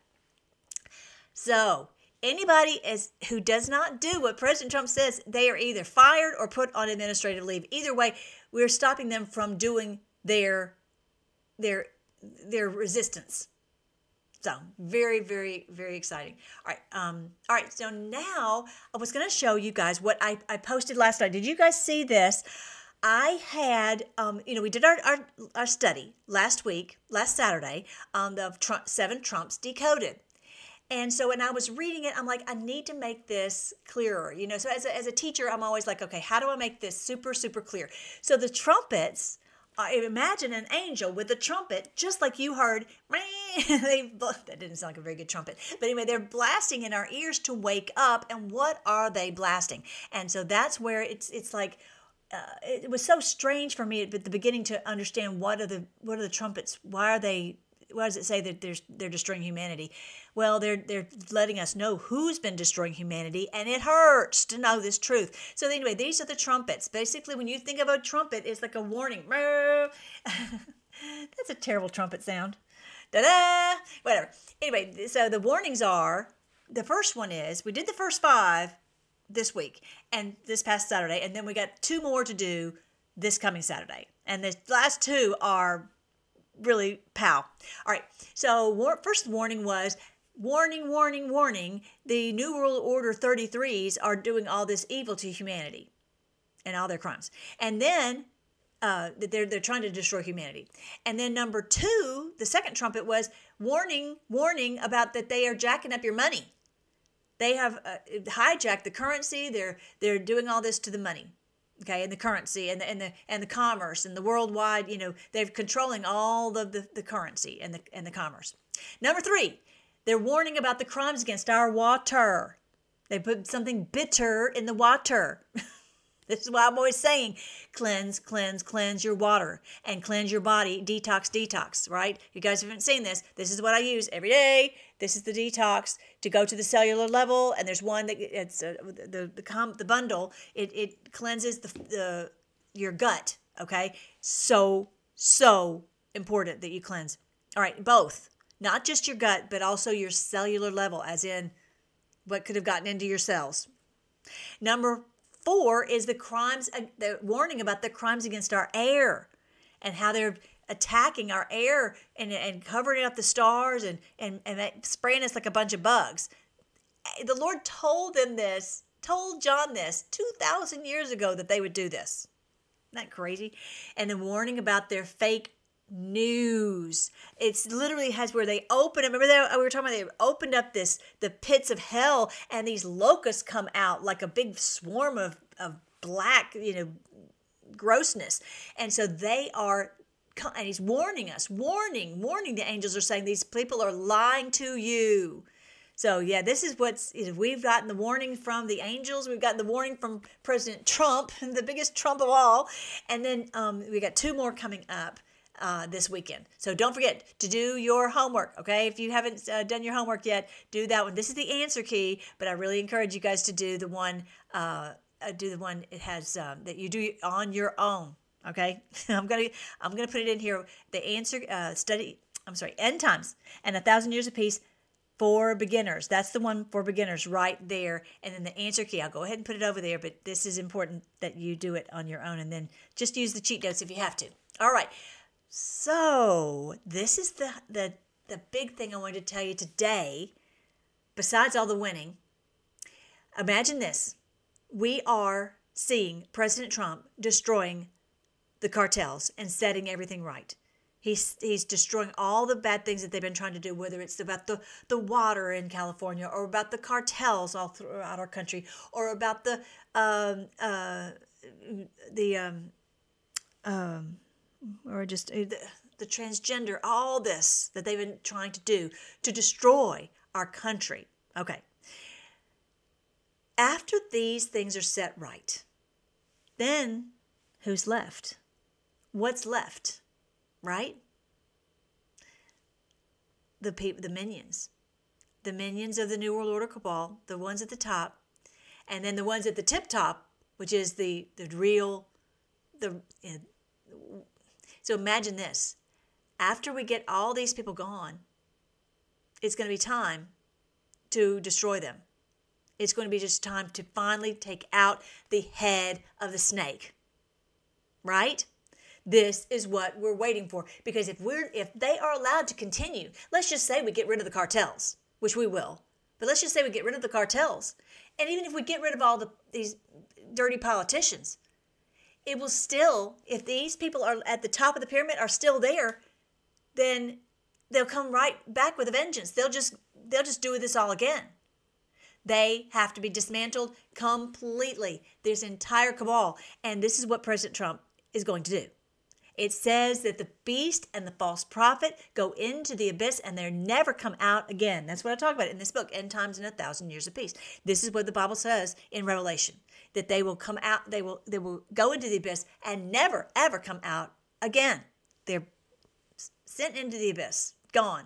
So anybody is who does not do what President Trump says, they are either fired or put on administrative leave. Either way, we're stopping them from doing their their their resistance. So very, very, very exciting. All right. Um, all right. So now I was going to show you guys what I, I posted last night. Did you guys see this? I had, um, you know, we did our, our, our study last week, last Saturday, on the Trump, seven Trumps decoded. And so when I was reading it, I'm like, I need to make this clearer. You know, so as a, as a teacher, I'm always like, okay, how do I make this super, super clear? So the trumpets, Uh, imagine an angel with a trumpet, just like you heard. They, that didn't sound like a very good trumpet. But anyway, they're blasting in our ears to wake up. And what are they blasting? And so that's where it's it's like, uh, it was so strange for me at the beginning to understand what are the what are the trumpets? Why are they? Why does it say that they're, they're destroying humanity? Well, they're they're letting us know who's been destroying humanity, and it hurts to know this truth. So anyway, these are the trumpets. Basically, when you think of a trumpet, it's like a warning. That's a terrible trumpet sound. Da-da! Whatever. Anyway, so the warnings are, the first one is, we did the first five this week, and this past Saturday, and then we got two more to do this coming Saturday. And the last two are really pow. All right. So war- first warning was, warning, warning, warning, the New World Order thirty-threes are doing all this evil to humanity and all their crimes. And then uh, they're, they're trying to destroy humanity. And then number two, the second trumpet was warning, warning about that they are jacking up your money. They have uh, hijacked the currency. They're, they're doing all this to the money. Okay, and the currency and the and the and the commerce and the worldwide, you know, they're controlling all the, the, the currency and the and the commerce. Number three, they're warning about the crimes against our water. They put something bitter in the water. This is why I'm always saying, cleanse, cleanse, cleanse your water and cleanse your body. Detox, detox, right? You guys haven't seen this. This is what I use every day. This is the detox to go to the cellular level. And there's one that it's uh, the the com, the bundle. It it cleanses the the your gut. Okay, so so important that you cleanse. All right, both, not just your gut, but also your cellular level, as in what could have gotten into your cells. Number four is the crimes, the warning about the crimes against our air and how they're attacking our air and, and covering up the stars and, and, and spraying us like a bunch of bugs. The Lord told them this, told John this two thousand years ago that they would do this. Isn't that crazy? And the warning about their fake news. It's literally has where they open it. Remember that we were talking about they opened up this the pits of hell, and these locusts come out like a big swarm of of black, you know, grossness. And so they are, and he's warning us, warning, warning. The angels are saying these people are lying to you. So yeah, this is what's, you know, we've gotten the warning from the angels. We've gotten the warning from President Trump, the biggest Trump of all. And then um, we got two more coming up Uh, this weekend. So don't forget to do your homework, okay? If you haven't uh, done your homework yet, do that one. This is the answer key, but I really encourage you guys to do the one, uh, uh, do the one it has um, that you do on your own, okay? I'm gonna I'm gonna put it in here. The answer uh, study. I'm sorry, End Times and A Thousand Years of Peace for beginners. That's the one for beginners right there. And then the answer key, I'll go ahead and put it over there, but this is important that you do it on your own, and then just use the cheat notes if you have to. All right. So this is the, the the big thing I wanted to tell you today, besides all the winning. Imagine this. We are seeing President Trump destroying the cartels and setting everything right. He's he's destroying all the bad things that they've been trying to do, whether it's about the, the water in California or about the cartels all throughout our country or about the um uh the um um or just uh, the, the transgender, all this that they've been trying to do to destroy our country. Okay. After these things are set right, then who's left? What's left? Right? The people, the minions. The minions of the New World Order cabal, the ones at the top. And then the ones at the tip top, which is the, the real, the uh, so imagine this. After we get all these people gone, it's going to be time to destroy them. It's going to be just time to finally take out the head of the snake. Right? This is what we're waiting for. Because if we're if they are allowed to continue, let's just say we get rid of the cartels, which we will. But let's just say we get rid of the cartels. And even if we get rid of all the these dirty politicians, it will still, if these people are at the top of the pyramid are still there, then they'll come right back with a vengeance. They'll just they'll just do this all again. They have to be dismantled completely, this entire cabal. And this is what President Trump is going to do. It says that the beast and the false prophet go into the abyss and they never come out again. That's what I talk about in this book, End Times and a Thousand Years of Peace. This is what the Bible says in Revelation, that they will come out, they will they will go into the abyss and never, ever come out again. They're sent into the abyss, gone.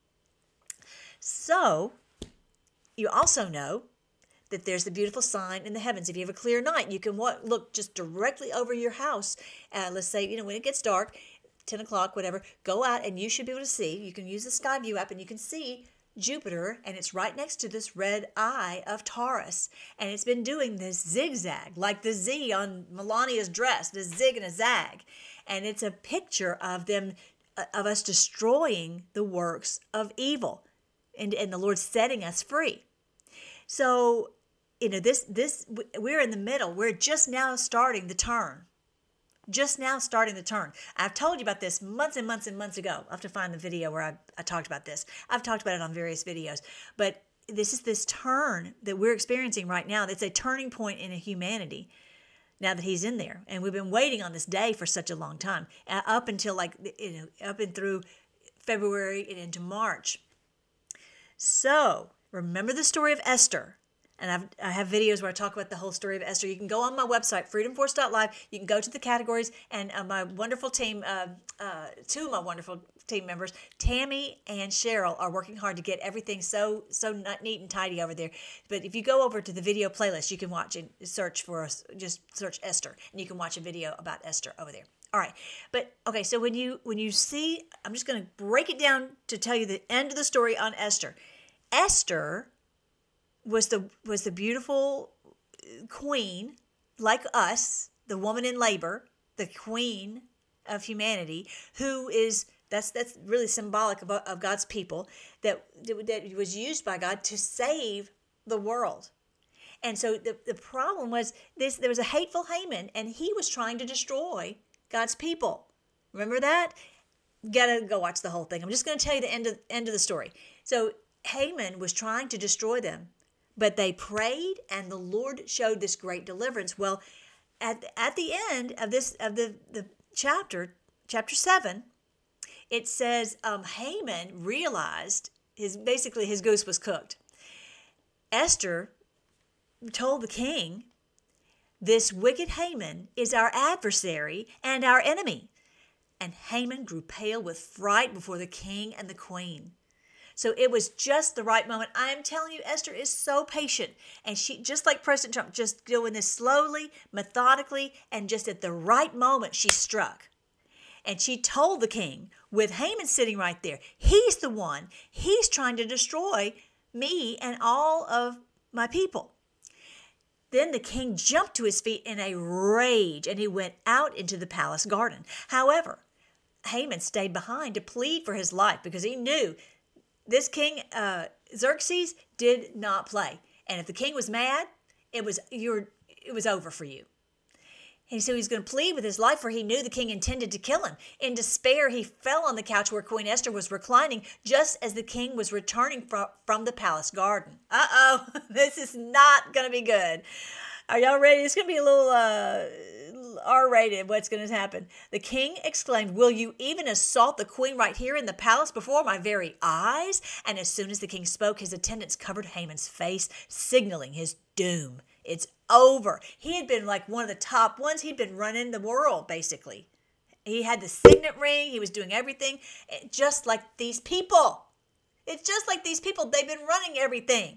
So, you also know that there's the beautiful sign in the heavens. If you have a clear night, you can look just directly over your house. Uh, let's say, you know, when it gets dark, ten o'clock, whatever, go out and you should be able to see. You can use the Sky View app and you can see Jupiter, and it's right next to this red eye of Taurus. And it's been doing this zigzag, like the Z on Melania's dress, the zig and a zag. And it's a picture of them, of us destroying the works of evil and, and the Lord setting us free. So, you know, this, this, we're in the middle. We're just now starting the turn. Just now starting the turn. I've told you about this months and months and months ago. I'll have to find the video where I, I talked about this. I've talked about it on various videos. But this is this turn that we're experiencing right now. It's a turning point in humanity now that he's in there. And we've been waiting on this day for such a long time. Uh, up until like, you know, up and through February and into March. So, remember the story of Esther. And I've, I have videos where I talk about the whole story of Esther. You can go on my website, freedom force dot live. You can go to the categories, and uh, my wonderful team, uh, uh, two of my wonderful team members, Tammy and Cheryl, are working hard to get everything so so neat and tidy over there. But if you go over to the video playlist, you can watch and search for us. Just search Esther, and you can watch a video about Esther over there. All right, but okay. So when you when you see, I'm just going to break it down to tell you the end of the story on Esther. Esther was the was the beautiful queen, like us, the woman in labor, the queen of humanity, who is that's that's really symbolic of, of God's people, that that was used by God to save the world. And so the, the problem was this: there was a hateful Haman, and he was trying to destroy God's people. Remember that? Gotta go watch the whole thing. I'm just going to tell you the end of end of the story. So Haman was trying to destroy them. But they prayed, and the Lord showed this great deliverance. Well, at at the end of this of the, the chapter, chapter seven, it says um, Haman realized his basically his goose was cooked. Esther told the king, "This wicked Haman is our adversary and our enemy." And Haman grew pale with fright before the king and the queen. So it was just the right moment. I am telling you, Esther is so patient. And she, just like President Trump, just doing this slowly, methodically, and just at the right moment, she struck. And she told the king, with Haman sitting right there, he's the one, he's trying to destroy me and all of my people. Then the king jumped to his feet in a rage, and he went out into the palace garden. However, Haman stayed behind to plead for his life because he knew this king, uh, Xerxes, did not play. And if the king was mad, it was you're, it was over for you. And so he's going to plead with his life, for he knew the king intended to kill him. In despair, he fell on the couch where Queen Esther was reclining, just as the king was returning from, from the palace garden. Uh-oh, this is not going to be good. Are y'all ready? It's going to be a little uh, R-rated, what's going to happen. The king exclaimed, "Will you even assault the queen right here in the palace before my very eyes?" And as soon as the king spoke, his attendants covered Haman's face, signaling his doom. It's over. He had been like one of the top ones. He'd been running the world, basically. He had the signet ring. He was doing everything, just like these people. It's just like these people. They've been running everything.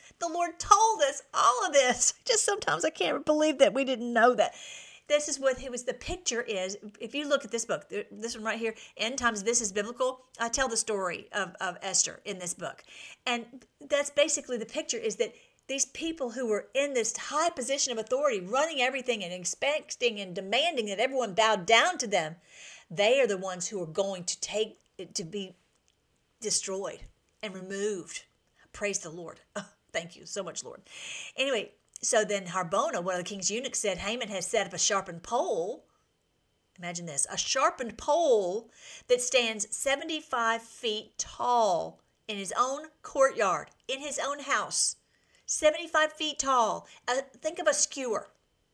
The Lord told us all of this. Just sometimes I can't believe that we didn't know that. This is what it was. The picture is, if you look at this book, this one right here, End Times, This is Biblical. I tell the story of, of Esther in this book. And that's basically the picture, is that these people who were in this high position of authority, running everything and expecting and demanding that everyone bowed down to them, they are the ones who are going to take it to be destroyed and removed. Praise the Lord. Oh, thank you so much, Lord. Anyway, so then Harbona, one of the king's eunuchs, said Haman has set up a sharpened pole. Imagine this, a sharpened pole that stands seventy-five feet tall in his own courtyard, in his own house. seventy-five feet tall. Uh, think of a skewer.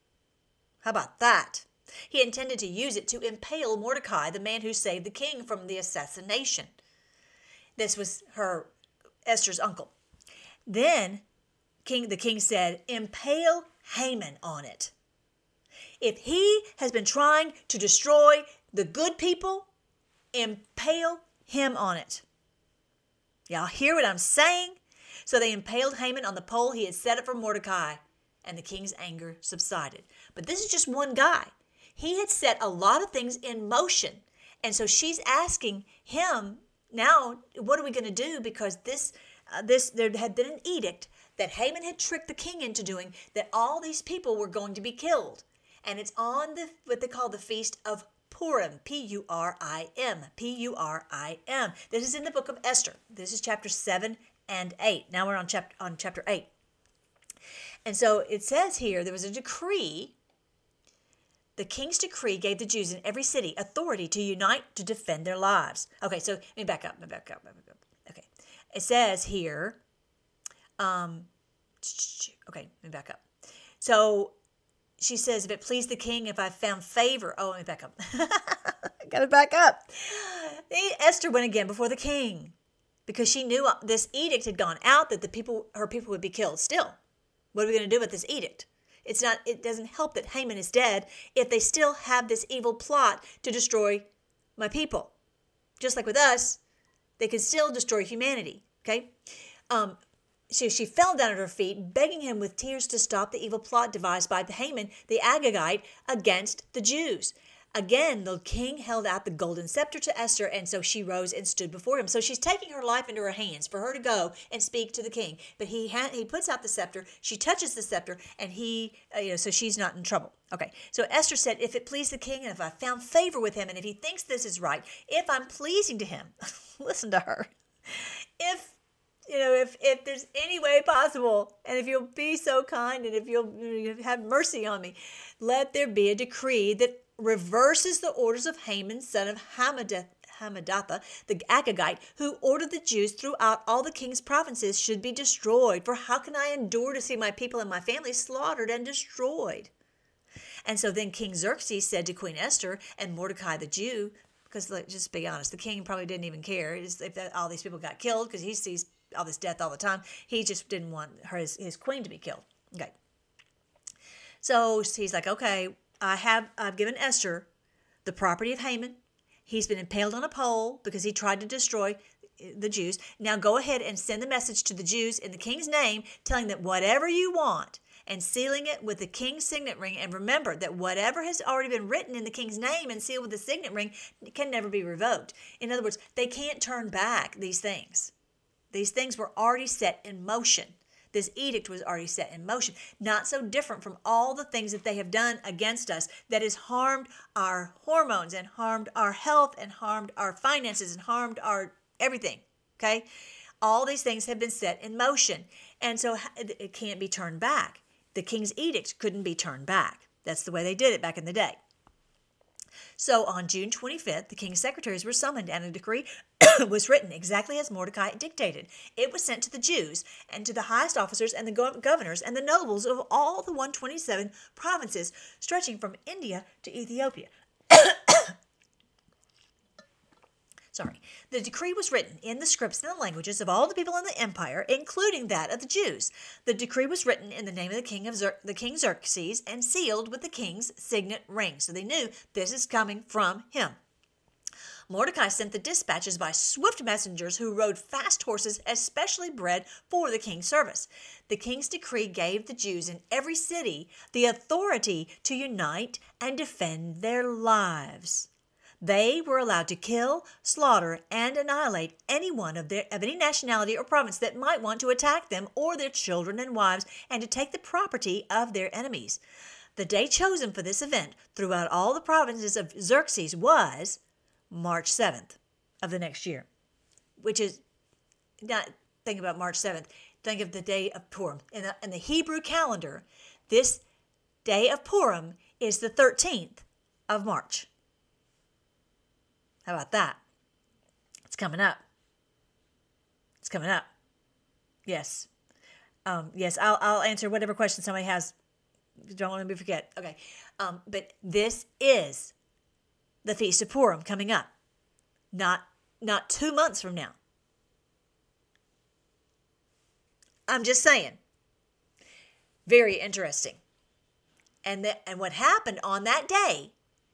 How about that? He intended to use it to impale Mordecai, the man who saved the king from the assassination. This was her, Esther's uncle. Then King, the king said, impale Haman on it. If he has been trying to destroy the good people, impale him on it. Y'all hear what I'm saying? So they impaled Haman on the pole he had set up for Mordecai, and the king's anger subsided. But this is just one guy. He had set a lot of things in motion. And so she's asking him, now, what are we going to do? Because this, uh, this, there had been an edict that Haman had tricked the king into doing, that all these people were going to be killed. And it's on the what they call the Feast of Purim, P U R I M, P U R I M. This is in the book of Esther. This is chapter seven and eight. Now we're on chapter, on chapter eight. And so it says here, there was a decree. The king's decree gave the Jews in every city authority to unite to defend their lives. Okay, so let me back up, let me back up, let me back up. Okay, it says here, Um, okay, let me back up. So she says, if it pleased the king, if I found favor. Oh, let me back up. I gotta back up. Esther went again before the king because she knew this edict had gone out that the people, her people would be killed. Still, what are we going to do with this edict? It's not, it doesn't help that Haman is dead if they still have this evil plot to destroy my people. Just like with us, they can still destroy humanity. Okay. Um, So she fell down at her feet, begging him with tears to stop the evil plot devised by Haman, the Agagite, against the Jews. Again, the king held out the golden scepter to Esther, and so she rose and stood before him. So she's taking her life into her hands for her to go and speak to the king. But he ha- he puts out the scepter, she touches the scepter, and he, uh, you know, so she's not in trouble. Okay, so Esther said, if it pleased the king, and if I found favor with him, and if he thinks this is right, if I'm pleasing to him, listen to her, if You know, if, if there's any way possible, and if you'll be so kind, and if you'll, you'll have mercy on me, let there be a decree that reverses the orders of Haman, son of Hammedatha, Hammedatha, the Agagite, who ordered the Jews throughout all the king's provinces should be destroyed. For how can I endure to see my people and my family slaughtered and destroyed? And so then King Xerxes said to Queen Esther and Mordecai the Jew, because let's just be honest, the king probably didn't even care if that, all these people got killed, because he sees all this death all the time. He just didn't want her, his, his queen to be killed. Okay. So he's like, okay, I have, I've given Esther the property of Haman. He's been impaled on a pole because he tried to destroy the Jews. Now go ahead and send the message to the Jews in the king's name, telling them whatever you want, and sealing it with the king's signet ring. And remember that whatever has already been written in the king's name and sealed with the signet ring can never be revoked. In other words, they can't turn back these things. These things were already set in motion. This edict was already set in motion. Not so different from all the things that they have done against us that has harmed our hormones and harmed our health and harmed our finances and harmed our everything, okay? All these things have been set in motion, and so it can't be turned back. The king's edict couldn't be turned back. That's the way they did it back in the day. So on June twenty-fifth, the king's secretaries were summoned, and a decree was written exactly as Mordecai dictated. It was sent to the Jews and to the highest officers and the go- governors and the nobles of all the one hundred twenty-seven provinces stretching from India to Ethiopia. Sorry. The decree was written in the scripts and the languages of all the people in the empire, including that of the Jews. The decree was written in the name of the king of Xer- the king Xerxes and sealed with the king's signet ring. So they knew this is coming from him. Mordecai sent the dispatches by swift messengers who rode fast horses especially bred for the king's service. The king's decree gave the Jews in every city the authority to unite and defend their lives. They were allowed to kill, slaughter, and annihilate anyone of, their, of any nationality or province that might want to attack them or their children and wives, and to take the property of their enemies. The day chosen for this event throughout all the provinces of Xerxes was March seventh of the next year, which is, not think about March seventh, think of the day of Purim. In the, in the Hebrew calendar, this day of Purim is the thirteenth of March. How about that? It's coming up. It's coming up. Yes. Um, yes, I'll, I'll answer whatever question somebody has. Don't want me to forget. Okay. Um, but this is the Feast of Purim coming up. Not, not two months from now. I'm just saying. Very interesting. And, the, and what happened on that day,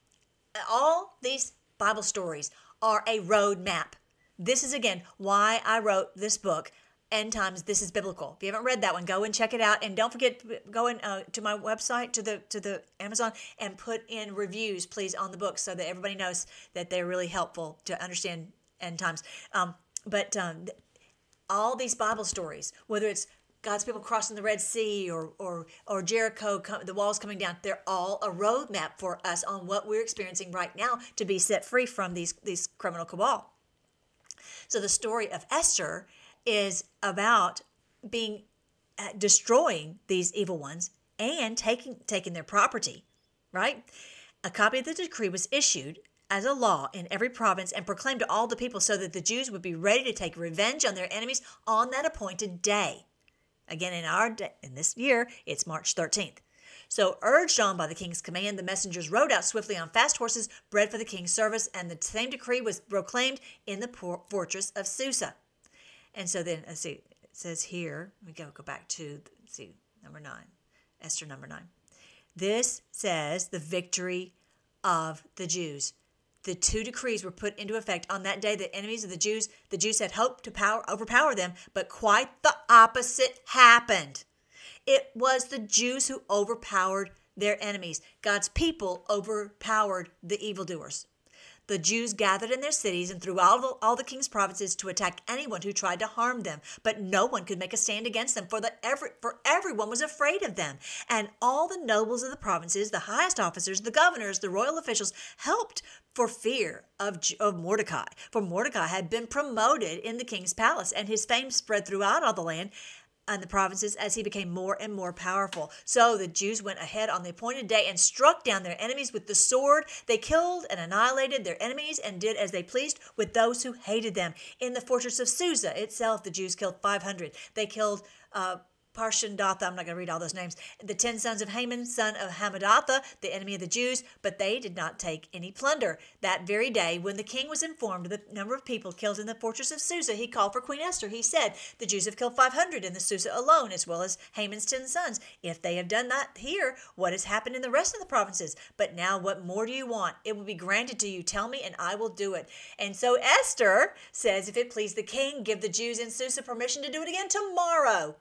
all these Bible stories are a road map. This is, again, why I wrote this book, End Times, This is Biblical. If you haven't read that one, go and check it out. And don't forget, go in, uh, to my website, to the to the Amazon, and put in reviews, please, on the book so that everybody knows that they're really helpful to understand End Times. Um, but um, all these Bible stories, whether it's God's people crossing the Red Sea or or or Jericho, the walls coming down, they're all a roadmap for us on what we're experiencing right now to be set free from these, these criminal cabal. So the story of Esther is about being uh, destroying these evil ones and taking taking their property, right? A copy of the decree was issued as a law in every province and proclaimed to all the people so that the Jews would be ready to take revenge on their enemies on that appointed day. Again, in our day, in this year, it's March thirteenth. So, urged on by the king's command, the messengers rode out swiftly on fast horses bred for the king's service, and the same decree was proclaimed in the fortress of Susa. And so then, let's see, it says here, we go go back to, let's see, number nine, Esther number nine. This says the victory of the Jews. The two decrees were put into effect on that day. The enemies of the Jews, the Jews had hoped to power, overpower them, but quite the opposite happened. It was the Jews who overpowered their enemies. God's people overpowered the evildoers. The Jews gathered in their cities and throughout all, all the king's provinces to attack anyone who tried to harm them, but no one could make a stand against them, for, the every, for everyone was afraid of them. And all the nobles of the provinces, the highest officers, the governors, the royal officials, helped for fear of, of Mordecai. For Mordecai had been promoted in the king's palace, and his fame spread throughout all the land and the provinces as he became more and more powerful. So the Jews went ahead on the appointed day and struck down their enemies with the sword. They killed and annihilated their enemies and did as they pleased with those who hated them. In the fortress of Susa itself, the Jews killed five hundred. They killed uh, Parshandatha, I'm not going to read all those names, the ten sons of Haman, son of Hammedatha, the enemy of the Jews, but they did not take any plunder. That very day, when the king was informed of the number of people killed in the fortress of Susa, he called for Queen Esther. He said, the Jews have killed five hundred in the Susa alone, as well as Haman's ten sons. If they have done that here, what has happened in the rest of the provinces? But now what more do you want? It will be granted to you. Tell me, and I will do it. And so Esther says, if it please the king, give the Jews in Susa permission to do it again tomorrow.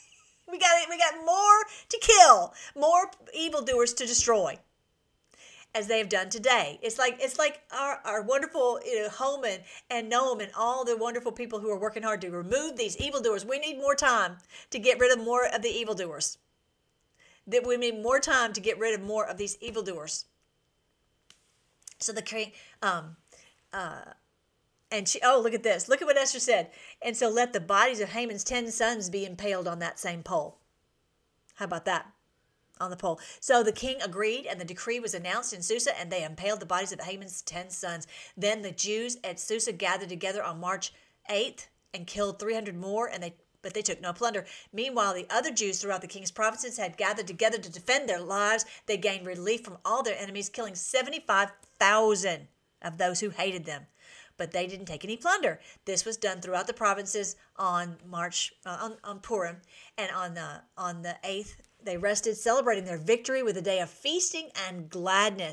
We got we got more to kill, more evildoers to destroy, as they have done today. It's like it's like our, our wonderful, you know, Holman and Noam and all the wonderful people who are working hard to remove these evildoers. We need more time to get rid of more of the evildoers. That we need more time to get rid of more of these evildoers. So the king, um, uh. And she, oh, look at this. Look at what Esther said. And so let the bodies of Haman's ten sons be impaled on that same pole. How about that? On the pole. So the king agreed, and the decree was announced in Susa, and they impaled the bodies of Haman's ten sons. Then the Jews at Susa gathered together on March eighth and killed three hundred more, and they but they took no plunder. Meanwhile, the other Jews throughout the king's provinces had gathered together to defend their lives. They gained relief from all their enemies, killing seventy-five thousand of those who hated them. But they didn't take any plunder. This was done throughout the provinces on March, uh, on, on Purim, and on the on the eighth, they rested, celebrating their victory with a day of feasting and gladness.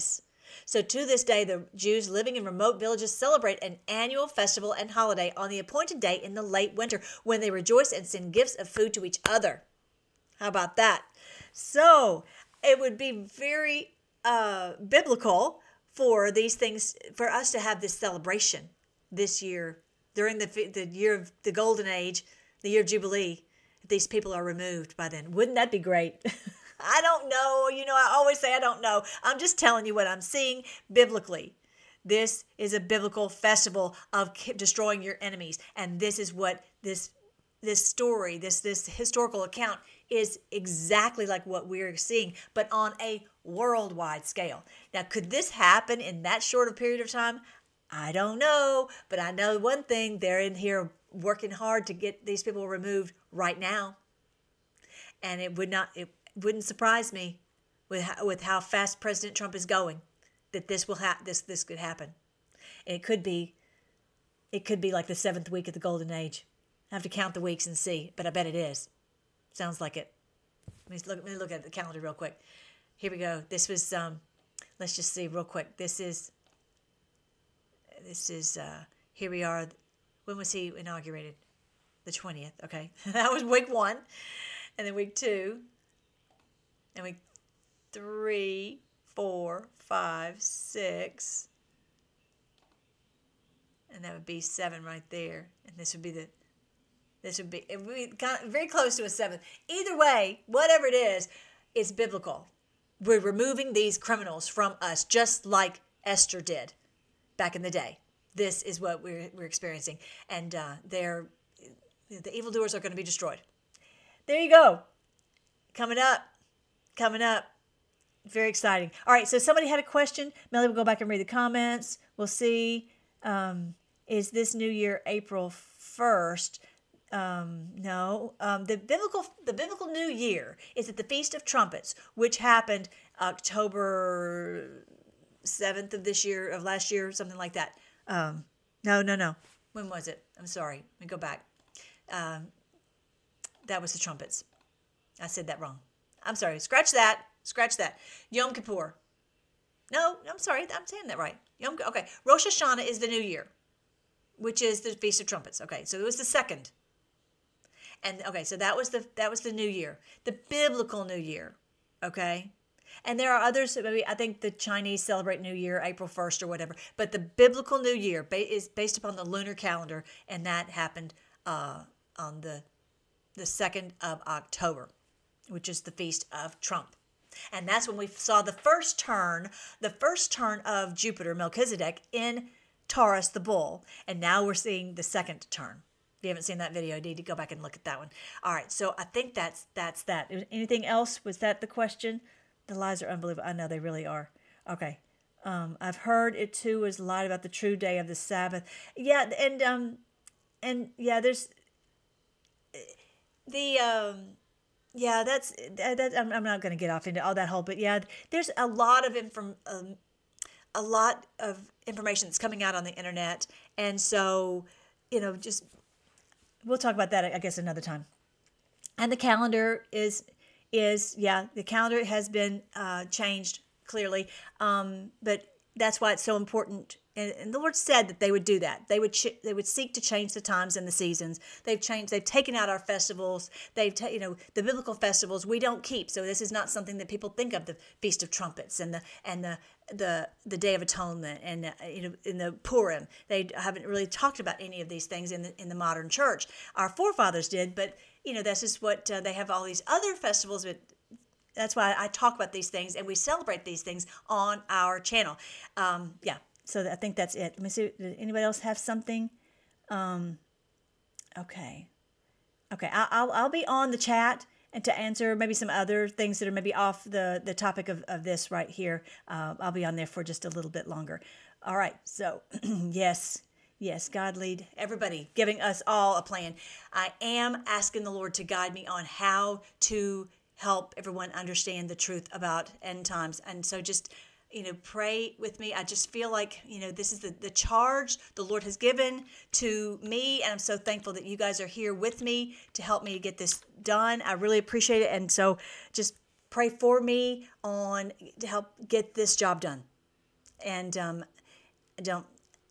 So to this day, the Jews living in remote villages celebrate an annual festival and holiday on the appointed day in the late winter when they rejoice and send gifts of food to each other. How about that? So it would be very uh, biblical for these things, for us to have this celebration this year during the the year of the golden age, the year of Jubilee. These people are removed by then. Wouldn't that be great? I don't know. You know, I always say I don't know. I'm just telling you what I'm seeing biblically. This is a biblical festival of destroying your enemies. And this is what this this story, this this historical account is exactly like what we're seeing, but on a worldwide scale. Now, could this happen in that short a period of time? I don't know, but I know one thing, they're in here working hard to get these people removed right now. And it would not, it wouldn't surprise me with how, with how fast President Trump is going that this will ha- this this could happen. And it could be, it could be like the seventh week of the golden age. I have to count the weeks and see, but I bet it is. Sounds like it. Let me look, let me look at the calendar real quick. Here we go. This was, um, let's just see real quick. This is, this is, uh, here we are. When was he inaugurated? The twentieth. Okay. That was week one. And then week two. And week three, four, five, six. And that would be seven right there. And this would be the, this would be, it would be kind of very close to a seventh. Either way, whatever it is, it's biblical. We're removing these criminals from us just like Esther did back in the day. This is what we're we're experiencing. And uh, they're, the evildoers are going to be destroyed. There you go. Coming up. Coming up. Very exciting. All right, so somebody had a question. Melly will go back and read the comments. We'll see. Um, is this New Year April first? Um, no. Um, the biblical the biblical New Year is at the Feast of Trumpets, which happened October seventh of this year, of last year, something like that. Um, no, no, no. When was it? I'm sorry. Let me go back. Um, that was the trumpets. I said that wrong. I'm sorry. Scratch that. Scratch that. Yom Kippur. No, I'm sorry. I'm saying that right. Yom, okay. Rosh Hashanah is the New Year, which is the Feast of Trumpets. Okay, so it was the second. And okay, so that was the that was the New Year, the biblical New Year. Okay. And there are others, maybe I think the Chinese celebrate New Year, April first or whatever. But the biblical New Year ba- is based upon the lunar calendar, and that happened uh, on the the second of October, which is the Feast of Trump. And that's when we saw the first turn, the first turn of Jupiter, Melchizedek, in Taurus, the bull. And now we're seeing the second turn. If you haven't seen that video, you need to go back and look at that one. All right, so I think that's that's that. Anything else? Was that the question? The lies are unbelievable. I know they really are. Okay. Um, I've heard it too was lied about the true day of the Sabbath. Yeah, and um, and yeah, there's the um, yeah, that's that. I'm, I'm not going to get off into all that whole, but yeah, there's a lot of inform, um, a lot of information that's coming out on the internet, and so you know, just we'll talk about that, I guess, another time. And the calendar is. is, yeah, the calendar has been uh, changed clearly, um, but that's why it's so important. And, and the Lord said that they would do that. They would ch- they would seek to change the times and the seasons. They've changed. They've taken out our festivals. They've ta- you know the biblical festivals we don't keep. So this is not something that people think of. The Feast of Trumpets and the and the the the Day of Atonement and uh, you know in the Purim. They haven't really talked about any of these things in the in the modern church. Our forefathers did, but you know this is what uh, they have all these other festivals. But that's why I talk about these things and we celebrate these things on our channel. Um, yeah. So I think that's it. Let me see. Did anybody else have something? Um, okay. Okay. I'll, I'll I'll be on the chat and to answer maybe some other things that are maybe off the, the topic of, of this right here. Uh, I'll be on there for just a little bit longer. All right. So yes, yes, God lead everybody, giving us all a plan. I am asking the Lord to guide me on how to help everyone understand the truth about end times. And so just you know, pray with me. I just feel like, you know, this is the, the charge the Lord has given to me. And I'm so thankful that you guys are here with me to help me to get this done. I really appreciate it. And so just pray for me on to help get this job done. and um, I don't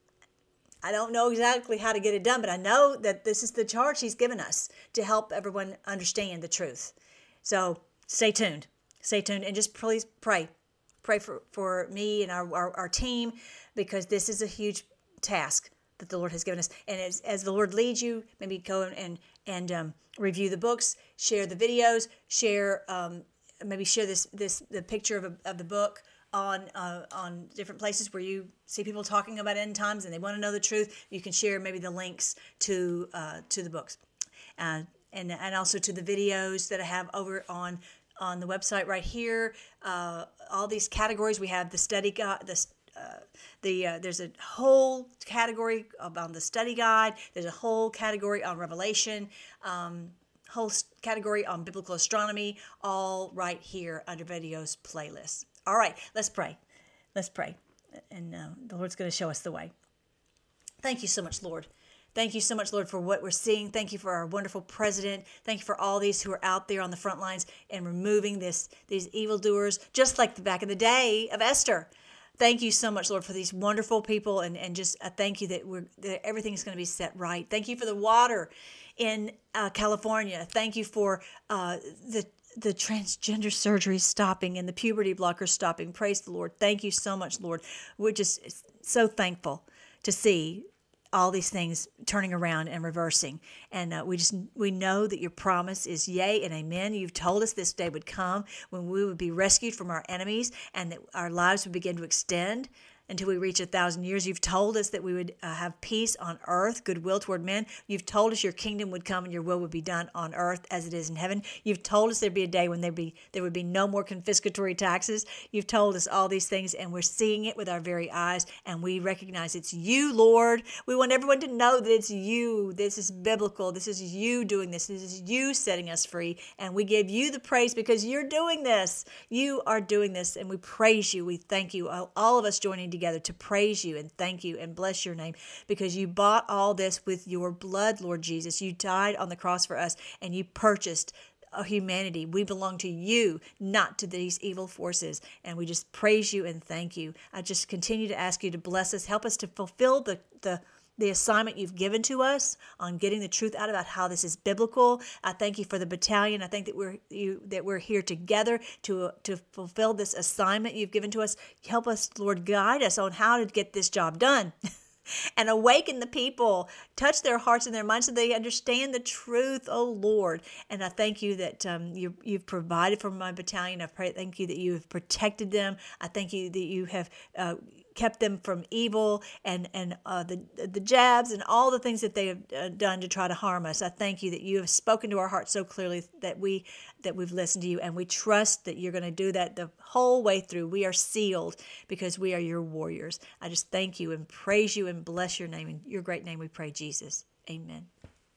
I don't know exactly how to get it done, but I know that this is the charge he's given us to help everyone understand the truth. So stay tuned. Stay tuned and just please pray. Pray for, for me and our, our, our team, because this is a huge task that the Lord has given us. And as, as the Lord leads you, maybe go and, and um, review the books, share the videos, share um, maybe share this this the picture of, a, of the book on uh, on different places where you see people talking about end times and they want to know the truth. You can share maybe the links to uh, to the books, uh, and and also to the videos that I have over on on the website right here. Uh, all these categories we have: the study guide, the uh, the uh, there's a whole category on the study guide. There's a whole category on Revelation. Um, whole category on biblical astronomy, all right here under videos playlist. All right, let's pray. Let's pray. And uh, the Lord's going to show us the way. Thank you so much, Lord. Thank you so much, Lord, for what we're seeing. Thank you for our wonderful president. Thank you for all these who are out there on the front lines and removing this these evildoers, just like the back in the day of Esther. Thank you so much, Lord, for these wonderful people, and, and just uh, thank you that we're that everything's going to be set right. Thank you for the water in uh, California. Thank you for uh, the the transgender surgery stopping and the puberty blockers stopping. Praise the Lord. Thank you so much, Lord. We're just so thankful to see all these things turning around and reversing. And uh, we just, we know that your promise is yea and amen. You've told us this day would come when we would be rescued from our enemies and that our lives would begin to extend until we reach a thousand years. You've told us that we would uh, have peace on earth, goodwill toward men. You've told us your kingdom would come and your will would be done on earth as it is in heaven. You've told us there'd be a day when there'd be there would be no more confiscatory taxes. You've told us all these things, and we're seeing it with our very eyes, and we recognize it's you, Lord. We want everyone to know that it's you. This is biblical. This is you doing this. This is you setting us free, and we give you the praise because you're doing this. You are doing this, and we praise you. We thank you. All of us joining together to praise you and thank you and bless your name, because you bought all this with your blood, Lord Jesus. You died on the cross for us, and you purchased humanity. We belong to you, not to these evil forces, and we just praise you and thank you. I just continue to ask you to bless us, help us to fulfill the the the assignment you've given to us on getting the truth out about how this is biblical. I thank you for the battalion. I think that we're you that we're here together to to fulfill this assignment you've given to us. Help us, Lord, guide us on how to get this job done. And awaken the people, touch their hearts and their minds so they understand the truth, oh Lord. And I thank you that um, you, you've provided for my battalion. I pray, thank you that you have protected them. I thank you that you have uh, kept them from evil and and uh, the the jabs and all the things that they have uh, done to try to harm us. I thank you that you have spoken to our hearts so clearly that we that we've listened to you, and we trust that you're going to do that the whole way through. We are sealed because we are your warriors. I just thank you and praise you and bless your name. In your great name we pray, Jesus. Amen.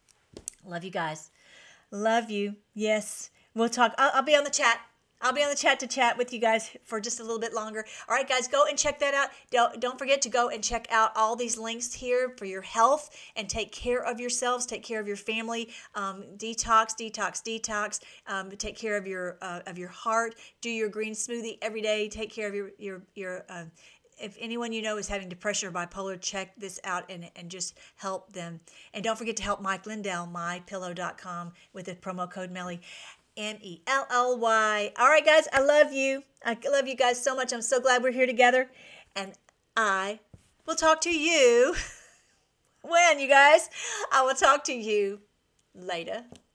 Love you guys. Love you. Yes. We'll talk. I'll, I'll be on the chat. I'll be on the chat to chat with you guys for just a little bit longer. All right, guys, go and check that out. Don't, don't forget to go and check out all these links here for your health and take care of yourselves, take care of your family. Um, detox, detox, detox. Um, take care of your uh, of your heart. Do your green smoothie every day. Take care of your your your. Uh, If anyone you know is having depression or bipolar, check this out and, and just help them. And don't forget to help Mike Lindell, my pillow dot com, with the promo code Melly. M E L L Y. All right, guys, I love you. I love you guys so much. I'm so glad we're here together. And I will talk to you when, you guys? I will talk to you later.